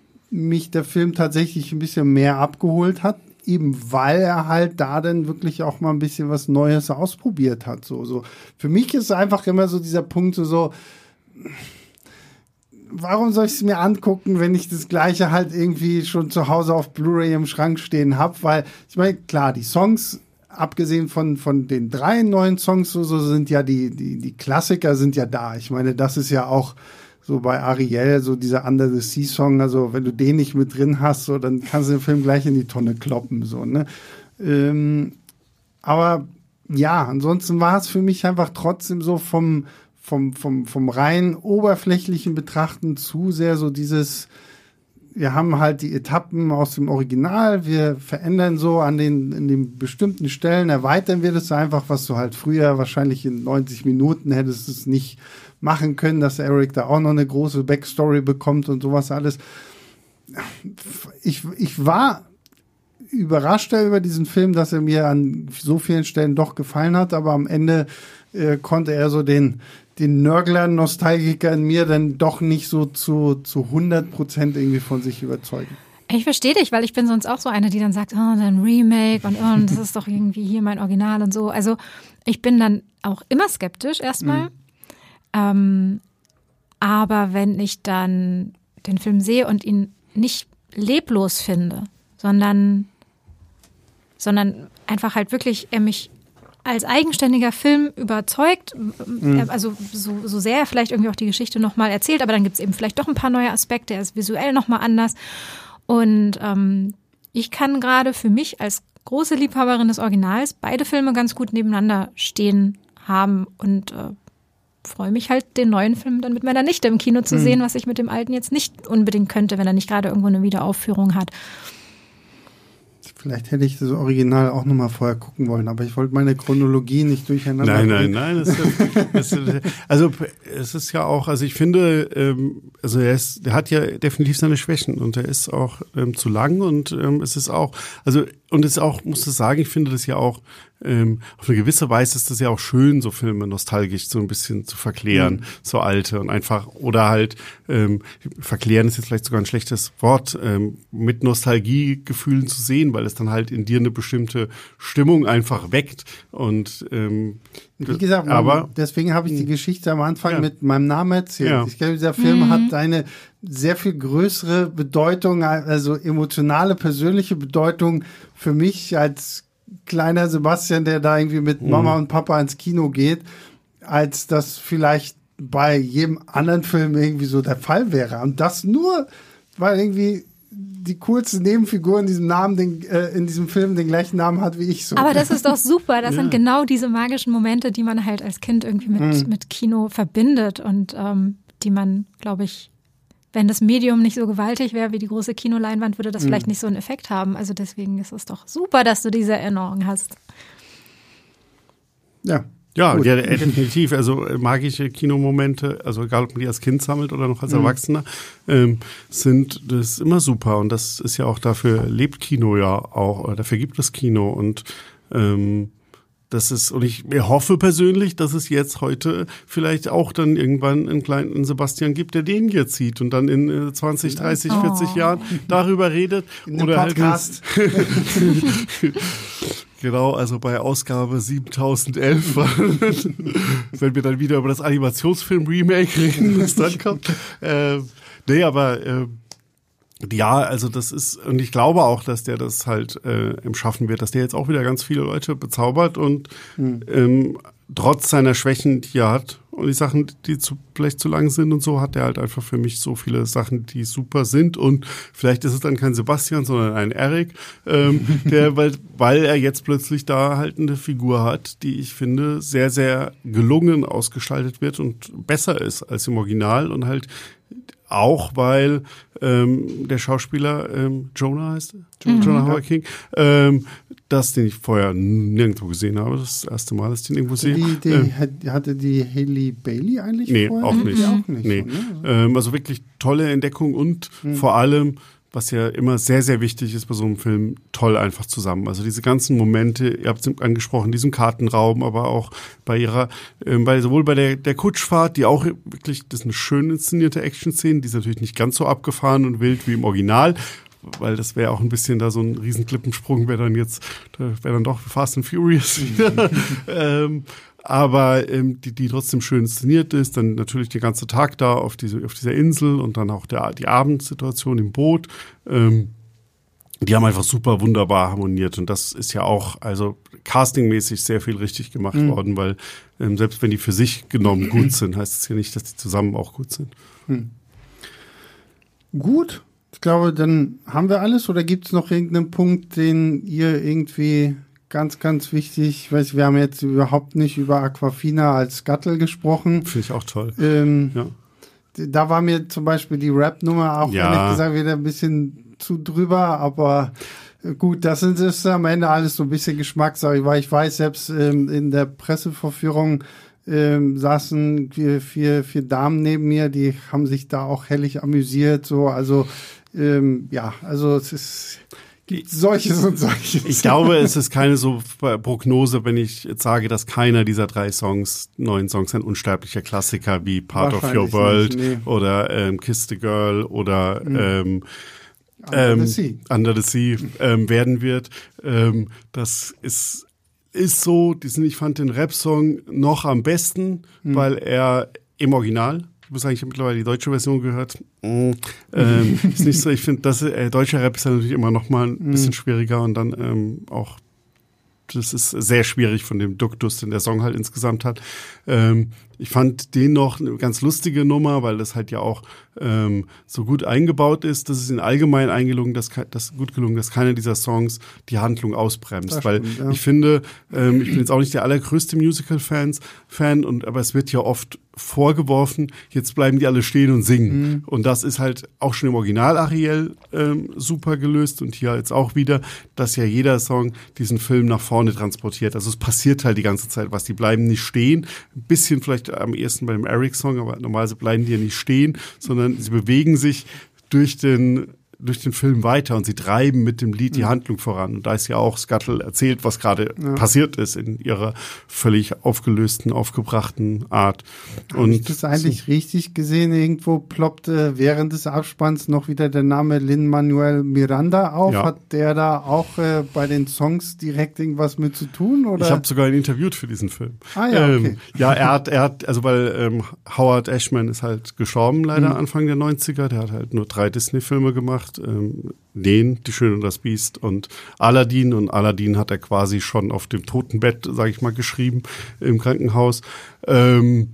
mich der Film tatsächlich ein bisschen mehr abgeholt hat. Eben weil er halt da dann wirklich auch mal ein bisschen was Neues ausprobiert hat. So, so. Für mich ist einfach immer so dieser Punkt so, so warum soll ich es mir angucken, wenn ich das Gleiche halt irgendwie schon zu Hause auf Blu-ray im Schrank stehen habe? Weil, ich meine, klar, die Songs, abgesehen von, von den drei neuen Songs, so, so sind ja die, die, die Klassiker sind ja da. Ich meine, das ist ja auch so bei Ariel, so dieser Under the Sea Song, also wenn du den nicht mit drin hast, so, dann kannst du den Film gleich in die Tonne kloppen, so, ne? Ähm, aber ja, ansonsten war es für mich einfach trotzdem so vom, vom, vom, vom rein oberflächlichen Betrachten zu sehr so dieses, wir haben halt die Etappen aus dem Original, wir verändern so an den, in den bestimmten Stellen, erweitern wir das einfach, was du halt früher wahrscheinlich in neunzig Minuten hättest es nicht machen können, dass Eric da auch noch eine große Backstory bekommt und sowas alles. Ich, ich war überraschter über diesen Film, dass er mir an so vielen Stellen doch gefallen hat, aber am Ende äh, konnte er so den, den Nörgler-Nostalgiker in mir dann doch nicht so zu, zu hundert Prozent irgendwie von sich überzeugen. Ich verstehe dich, weil ich bin sonst auch so eine, die dann sagt, oh, ein Remake und, oh, und das ist doch irgendwie hier mein Original und so. Also ich bin dann auch immer skeptisch erstmal. Mhm. Ähm, aber wenn ich dann den Film sehe und ihn nicht leblos finde, sondern, sondern einfach halt wirklich er mich als eigenständiger Film überzeugt, mhm. also so, so sehr er vielleicht irgendwie auch die Geschichte nochmal erzählt, aber dann gibt es eben vielleicht doch ein paar neue Aspekte, er ist visuell nochmal anders und ähm, ich kann gerade für mich als große Liebhaberin des Originals beide Filme ganz gut nebeneinander stehen haben und äh, freue mich halt, den neuen Film dann mit meiner Nichte im Kino zu mhm. sehen, was ich mit dem alten jetzt nicht unbedingt könnte, wenn er nicht gerade irgendwo eine Wiederaufführung hat. Vielleicht hätte ich das Original auch nochmal vorher gucken wollen, aber ich wollte meine Chronologie nicht durcheinander Nein, bringen. nein, nein. Es ist, es, also es ist ja auch, also ich finde, ähm, also er ist, der hat ja definitiv seine Schwächen und er ist auch ähm, zu lang und ähm, es ist auch, also und es ist auch, muss ich sagen, ich finde das ja auch ähm, auf eine gewisse Weise ist das ja auch schön, so Filme nostalgisch so ein bisschen zu verklären, mhm. so alte und einfach oder halt ähm, verklären ist jetzt vielleicht sogar ein schlechtes Wort, ähm, mit Nostalgiegefühlen zu sehen, weil es dann halt in dir eine bestimmte Stimmung einfach weckt und ähm, wie gesagt, aber deswegen habe ich die Geschichte am Anfang ja. mit meinem Namen erzählt. Ja. Ich glaube, dieser Film mhm. hat eine sehr viel größere Bedeutung, also emotionale, persönliche Bedeutung für mich als kleiner Sebastian, der da irgendwie mit mhm. Mama und Papa ins Kino geht, als das vielleicht bei jedem anderen Film irgendwie so der Fall wäre. Und das nur, weil irgendwie die coolste Nebenfigur in diesem Namen, den, äh, in diesem Film den gleichen Namen hat wie ich so. Aber das ist doch super. Das ja. sind genau diese magischen Momente, die man halt als Kind irgendwie mit, mhm. mit Kino verbindet und ähm, die man, glaube ich, wenn das Medium nicht so gewaltig wäre wie die große Kinoleinwand, würde das mhm. vielleicht nicht so einen Effekt haben. Also deswegen ist es doch super, dass du diese Erinnerung hast. Ja. Ja, Gut. ja, definitiv. Also magische Kinomomente, also egal, ob man die als Kind sammelt oder noch als Mhm. Erwachsener, ähm, sind das ist immer super. Und das ist ja auch dafür lebt Kino ja auch, oder dafür gibt es Kino. Und ähm, das ist, und ich hoffe persönlich, dass es jetzt heute vielleicht auch dann irgendwann einen kleinen Sebastian gibt, der den jetzt sieht und dann in zwanzig, dreißig, Oh. vierzig Jahren darüber redet. In dem oder Podcast. Halt genau, also bei Ausgabe siebentausendelf, wenn wir dann wieder über das Animationsfilm-Remake reden, das dann kommt. Äh, nee, aber äh, ja, also das ist, und ich glaube auch, dass der das halt äh, im Schaffen wird, dass der jetzt auch wieder ganz viele Leute bezaubert und mhm. ähm, trotz seiner Schwächen, die er hat und die Sachen, die zu, vielleicht zu lang sind und so, hat er halt einfach für mich so viele Sachen, die super sind und vielleicht ist es dann kein Sebastian, sondern ein Eric, ähm, der, weil, weil er jetzt plötzlich da halt eine Figur hat, die ich finde sehr, sehr gelungen ausgestaltet wird und besser ist als im Original und halt auch, weil ähm, der Schauspieler ähm, Jonah heißt er? Jo- Mhm. Jonah Howard King, ähm, das, den ich vorher nirgendwo gesehen habe, das erste Mal, dass ich den irgendwo sehe. Die, die, ähm, hat- hatte die Hailey Bailey eigentlich Nee, vorher? auch nicht. Die auch nicht. Nee. So, ne? ähm, also wirklich tolle Entdeckung und vor allem, was ja immer sehr, sehr wichtig ist bei so einem Film, toll einfach zusammen. Also diese ganzen Momente, ihr habt es angesprochen, diesem Kartenraum, aber auch bei ihrer, ähm, bei, sowohl bei der, der Kutschfahrt, die auch wirklich, das ist eine schön inszenierte Action-Szene, die ist natürlich nicht ganz so abgefahren und wild wie im Original, weil das wäre auch ein bisschen da so ein riesen Klippensprung, wäre dann jetzt, da wäre dann doch Fast and Furious wieder. ähm, aber ähm, die, die trotzdem schön inszeniert ist, dann natürlich der ganze Tag da auf, diese, auf dieser Insel und dann auch der, die Abendsituation im Boot. Ähm, die haben einfach super wunderbar harmoniert und das ist ja auch, also castingmäßig sehr viel richtig gemacht Mhm. worden, weil ähm, selbst wenn die für sich genommen gut sind, heißt es ja nicht, dass die zusammen auch gut sind. Gut. Ich glaube, dann haben wir alles oder gibt es noch irgendeinen Punkt, den ihr irgendwie ganz, ganz wichtig, ich weiß, wir haben jetzt überhaupt nicht über Aquafina als Skattel gesprochen. Finde ich auch toll. Ähm, Ja. Da war mir zum Beispiel die Rap-Nummer auch Ja. ehrlich gesagt wieder ein bisschen zu drüber, aber gut, das ist, ist am Ende alles so ein bisschen Geschmackssache, weil ich weiß, selbst ähm, in der Pressevorführung ähm, saßen vier, vier, vier Damen neben mir, die haben sich da auch hellig amüsiert, so, also ähm, ja, also es ist gibt solches und solches. Ich glaube, es ist keine so Prognose, wenn ich jetzt sage, dass keiner dieser drei Songs, neuen Songs, ein unsterblicher Klassiker wie Part of Your Wahrscheinlich World nicht, nee. oder ähm, Kiss the Girl oder Mhm. ähm, Under ähm, the Sea. Under the Sea ähm, werden wird. Ähm, das ist ist so, diesen, ich fand den Rap-Song noch am besten, Mhm. weil er im Original, ich muss sagen, ich habe mittlerweile die deutsche Version gehört, mm, ähm, ist nicht so, ich finde, das äh, deutscher Rap ist ja natürlich immer noch mal ein Mhm. bisschen schwieriger und dann ähm, auch, das ist sehr schwierig von dem Duktus, den der Song halt insgesamt hat. Ähm, ich fand den noch eine ganz lustige Nummer, weil das halt ja auch ähm, so gut eingebaut ist. Das ist in allgemein eingelungen, dass das gut gelungen, dass keiner dieser Songs die Handlung ausbremst. Das weil stimmt, ja. ich finde, ähm, ich bin jetzt auch nicht der allergrößte Musical-Fans, Fan, und aber es wird ja oft vorgeworfen, jetzt bleiben die alle stehen und singen. Mhm. Und das ist halt auch schon im Original Ariel ähm, super gelöst und hier jetzt auch wieder, dass ja jeder Song diesen Film nach vorne transportiert. Also es passiert halt die ganze Zeit was. Die bleiben nicht stehen. Ein bisschen vielleicht am ehesten beim Eric-Song, aber normalerweise bleiben die ja nicht stehen, sondern sie bewegen sich durch den durch den Film weiter und sie treiben mit dem Lied die Handlung voran. Und da ist ja auch Scuttle erzählt, was gerade ja. passiert ist in ihrer völlig aufgelösten, aufgebrachten Art. Habe und ich das eigentlich so richtig gesehen? Irgendwo ploppte während des Abspanns noch wieder der Name Lin-Manuel Miranda auf. Ja. Hat der da auch äh, bei den Songs direkt irgendwas mit zu tun? Oder? Ich habe sogar ihn interviewt für diesen Film. Ah ja, okay. Ähm, ja, er hat, er hat, also weil ähm, Howard Ashman ist halt gestorben leider mhm. Anfang der neunziger. Der hat halt nur drei Disney-Filme gemacht. Ähm, den, Die Schöne und das Biest und Aladdin. Und Aladdin hat er quasi schon auf dem Totenbett, sage ich mal, geschrieben im Krankenhaus. Ähm,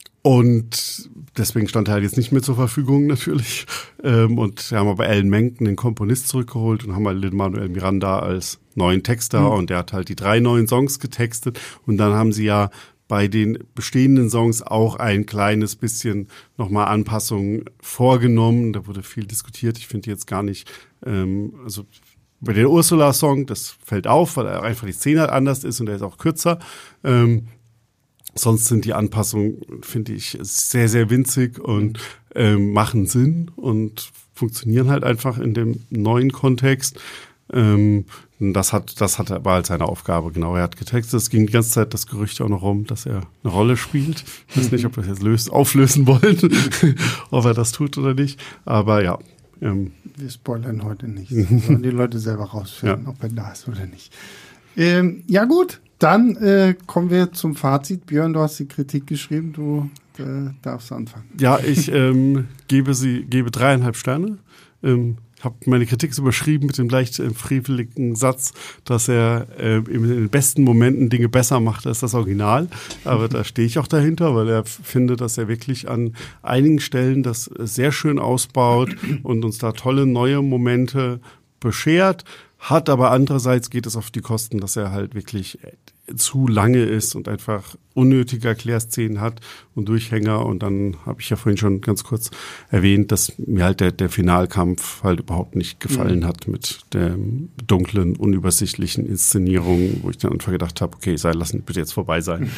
und deswegen stand er halt jetzt nicht mehr zur Verfügung natürlich. Ähm, und wir haben aber Alan Menken, den Komponist, zurückgeholt und haben halt Lin-Manuel Miranda als neuen Texter. Mhm. Und der hat halt die drei neuen Songs getextet. Und dann haben sie ja bei den bestehenden Songs auch ein kleines bisschen nochmal Anpassungen vorgenommen. Da wurde viel diskutiert. Ich finde jetzt gar nicht, ähm, also bei der Ursula-Song, das fällt auf, weil einfach die Szene halt anders ist und der ist auch kürzer. Ähm, sonst sind die Anpassungen, finde ich, sehr, sehr winzig und ähm, machen Sinn und funktionieren halt einfach in dem neuen Kontext. Ähm, das hat, das hat, war halt seine Aufgabe, genau. Er hat getextet. Es ging die ganze Zeit das Gerücht auch noch rum, dass er eine Rolle spielt. Ich weiß nicht, ob wir das jetzt lösen, auflösen wollen, ob er das tut oder nicht. Aber ja. Ähm, wir spoilern heute nicht. Sollen die Leute selber rausfinden, ja. ob er da ist oder nicht. Ähm, ja gut, dann äh, kommen wir zum Fazit. Björn, du hast die Kritik geschrieben, du äh, darfst anfangen. Ja, ich ähm, gebe sie, gebe dreieinhalb Sterne. Ähm, Ich habe meine Kritik überschrieben mit dem leicht äh, freveligen Satz, dass er äh, in den besten Momenten Dinge besser macht als das Original. Aber da stehe ich auch dahinter, weil er finde, dass er wirklich an einigen Stellen das sehr schön ausbaut und uns da tolle neue Momente beschert. Hat aber andererseits geht es auf die Kosten, dass er halt wirklich zu lange ist und einfach unnötige Erklärszenen hat und Durchhänger. Und dann habe ich ja vorhin schon ganz kurz erwähnt, dass mir halt der, der Finalkampf halt überhaupt nicht gefallen mhm. hat mit der dunklen, unübersichtlichen Inszenierung, wo ich dann einfach gedacht habe, okay, sei lassen bitte jetzt vorbei sein.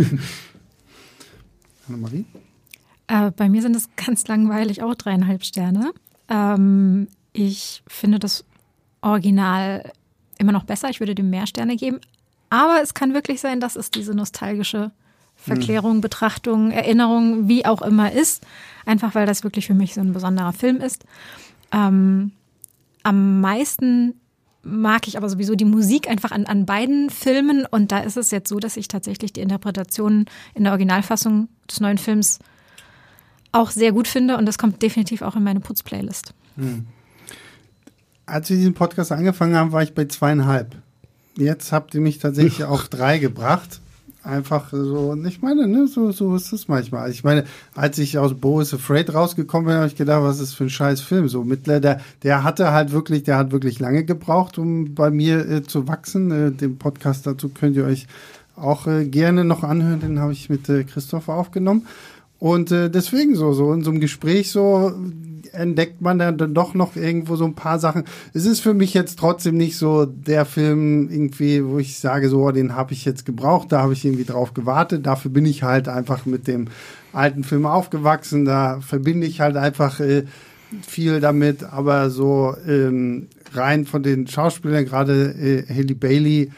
Annemarie? Äh, bei mir sind es ganz langweilig auch dreieinhalb Sterne. Ähm, ich finde das Original immer noch besser. Ich würde dem mehr Sterne geben. Aber es kann wirklich sein, dass es diese nostalgische Verklärung, hm. Betrachtung, Erinnerung, wie auch immer ist. Einfach weil das wirklich für mich so ein besonderer Film ist. Ähm, am meisten mag ich aber sowieso die Musik einfach an, an beiden Filmen. Und da ist es jetzt so, dass ich tatsächlich die Interpretation in der Originalfassung des neuen Films auch sehr gut finde. Und das kommt definitiv auch in meine Putz-Playlist. Hm. Als wir diesen Podcast angefangen haben, war ich bei zweieinhalb. Jetzt habt ihr mich tatsächlich auf drei gebracht. Einfach so, und ich meine, ne, so, so ist es manchmal. Ich meine, als ich aus Beau is Afraid rausgekommen bin, habe ich gedacht, was ist für ein scheiß Film. So, Mittler, der, der hatte halt wirklich, der hat wirklich lange gebraucht, um bei mir äh, zu wachsen. Äh, den Podcast dazu könnt ihr euch auch äh, gerne noch anhören. Den habe ich mit äh, Christopher aufgenommen. Und äh, deswegen so, so in so einem Gespräch so entdeckt man dann doch noch irgendwo so ein paar Sachen. Es ist für mich jetzt trotzdem nicht so der Film irgendwie, wo ich sage, so, den habe ich jetzt gebraucht, da habe ich irgendwie drauf gewartet. Dafür bin ich halt einfach mit dem alten Film aufgewachsen. Da verbinde ich halt einfach äh, viel damit. Aber so ähm, rein von den Schauspielern, gerade äh, Halle Bailey,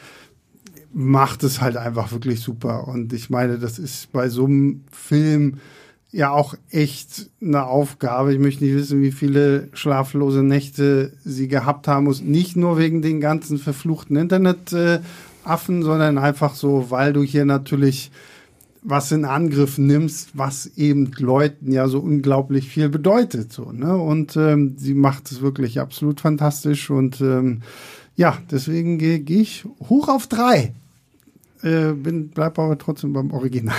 macht es halt einfach wirklich super. Und ich meine, das ist bei so einem Film ja auch echt eine Aufgabe. Ich möchte nicht wissen, wie viele schlaflose Nächte sie gehabt haben muss. Nicht nur wegen den ganzen verfluchten Internetaffen, sondern einfach so, weil du hier natürlich was in Angriff nimmst, was eben Leuten ja so unglaublich viel bedeutet. So, ne? Und ähm, sie macht es wirklich absolut fantastisch. Und ähm, ja, deswegen gehe geh ich hoch auf drei. Äh, bin, bleib aber trotzdem beim Original.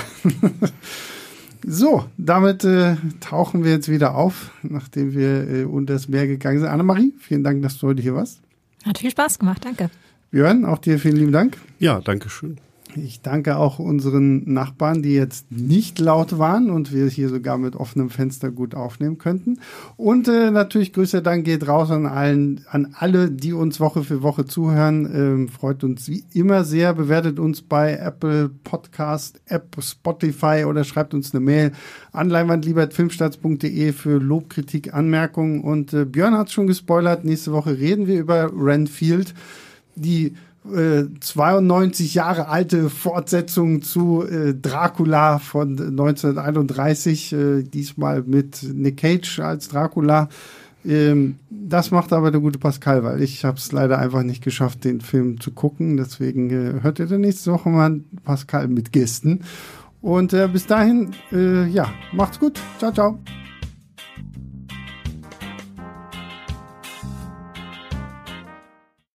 So, damit äh, tauchen wir jetzt wieder auf, nachdem wir äh, unter das Meer gegangen sind. Annemarie, vielen Dank, dass du heute hier warst. Hat viel Spaß gemacht, danke. Björn, auch dir vielen lieben Dank. Ja, danke schön. Ich danke auch unseren Nachbarn, die jetzt nicht laut waren und wir hier sogar mit offenem Fenster gut aufnehmen könnten. Und äh, natürlich größter Dank geht raus an allen, an alle, die uns Woche für Woche zuhören. Ähm, freut uns wie immer sehr. Bewertet uns bei Apple Podcast, App, Spotify oder schreibt uns eine Mail an leinwandliebe at filmstarts punkt de für Lob, Kritik, Anmerkungen. Und äh, Björn hat schon gespoilert. Nächste Woche reden wir über Renfield, die zweiundneunzig Jahre alte Fortsetzung zu äh, Dracula von neunzehnhunderteinunddreißig, äh, diesmal mit Nick Cage als Dracula. Ähm, das macht aber der gute Pascal, weil ich habe es leider einfach nicht geschafft, den Film zu gucken. Deswegen äh, hört ihr dann nächste Woche mal Pascal mit Gästen. Und äh, bis dahin, äh, ja, macht's gut. Ciao, ciao.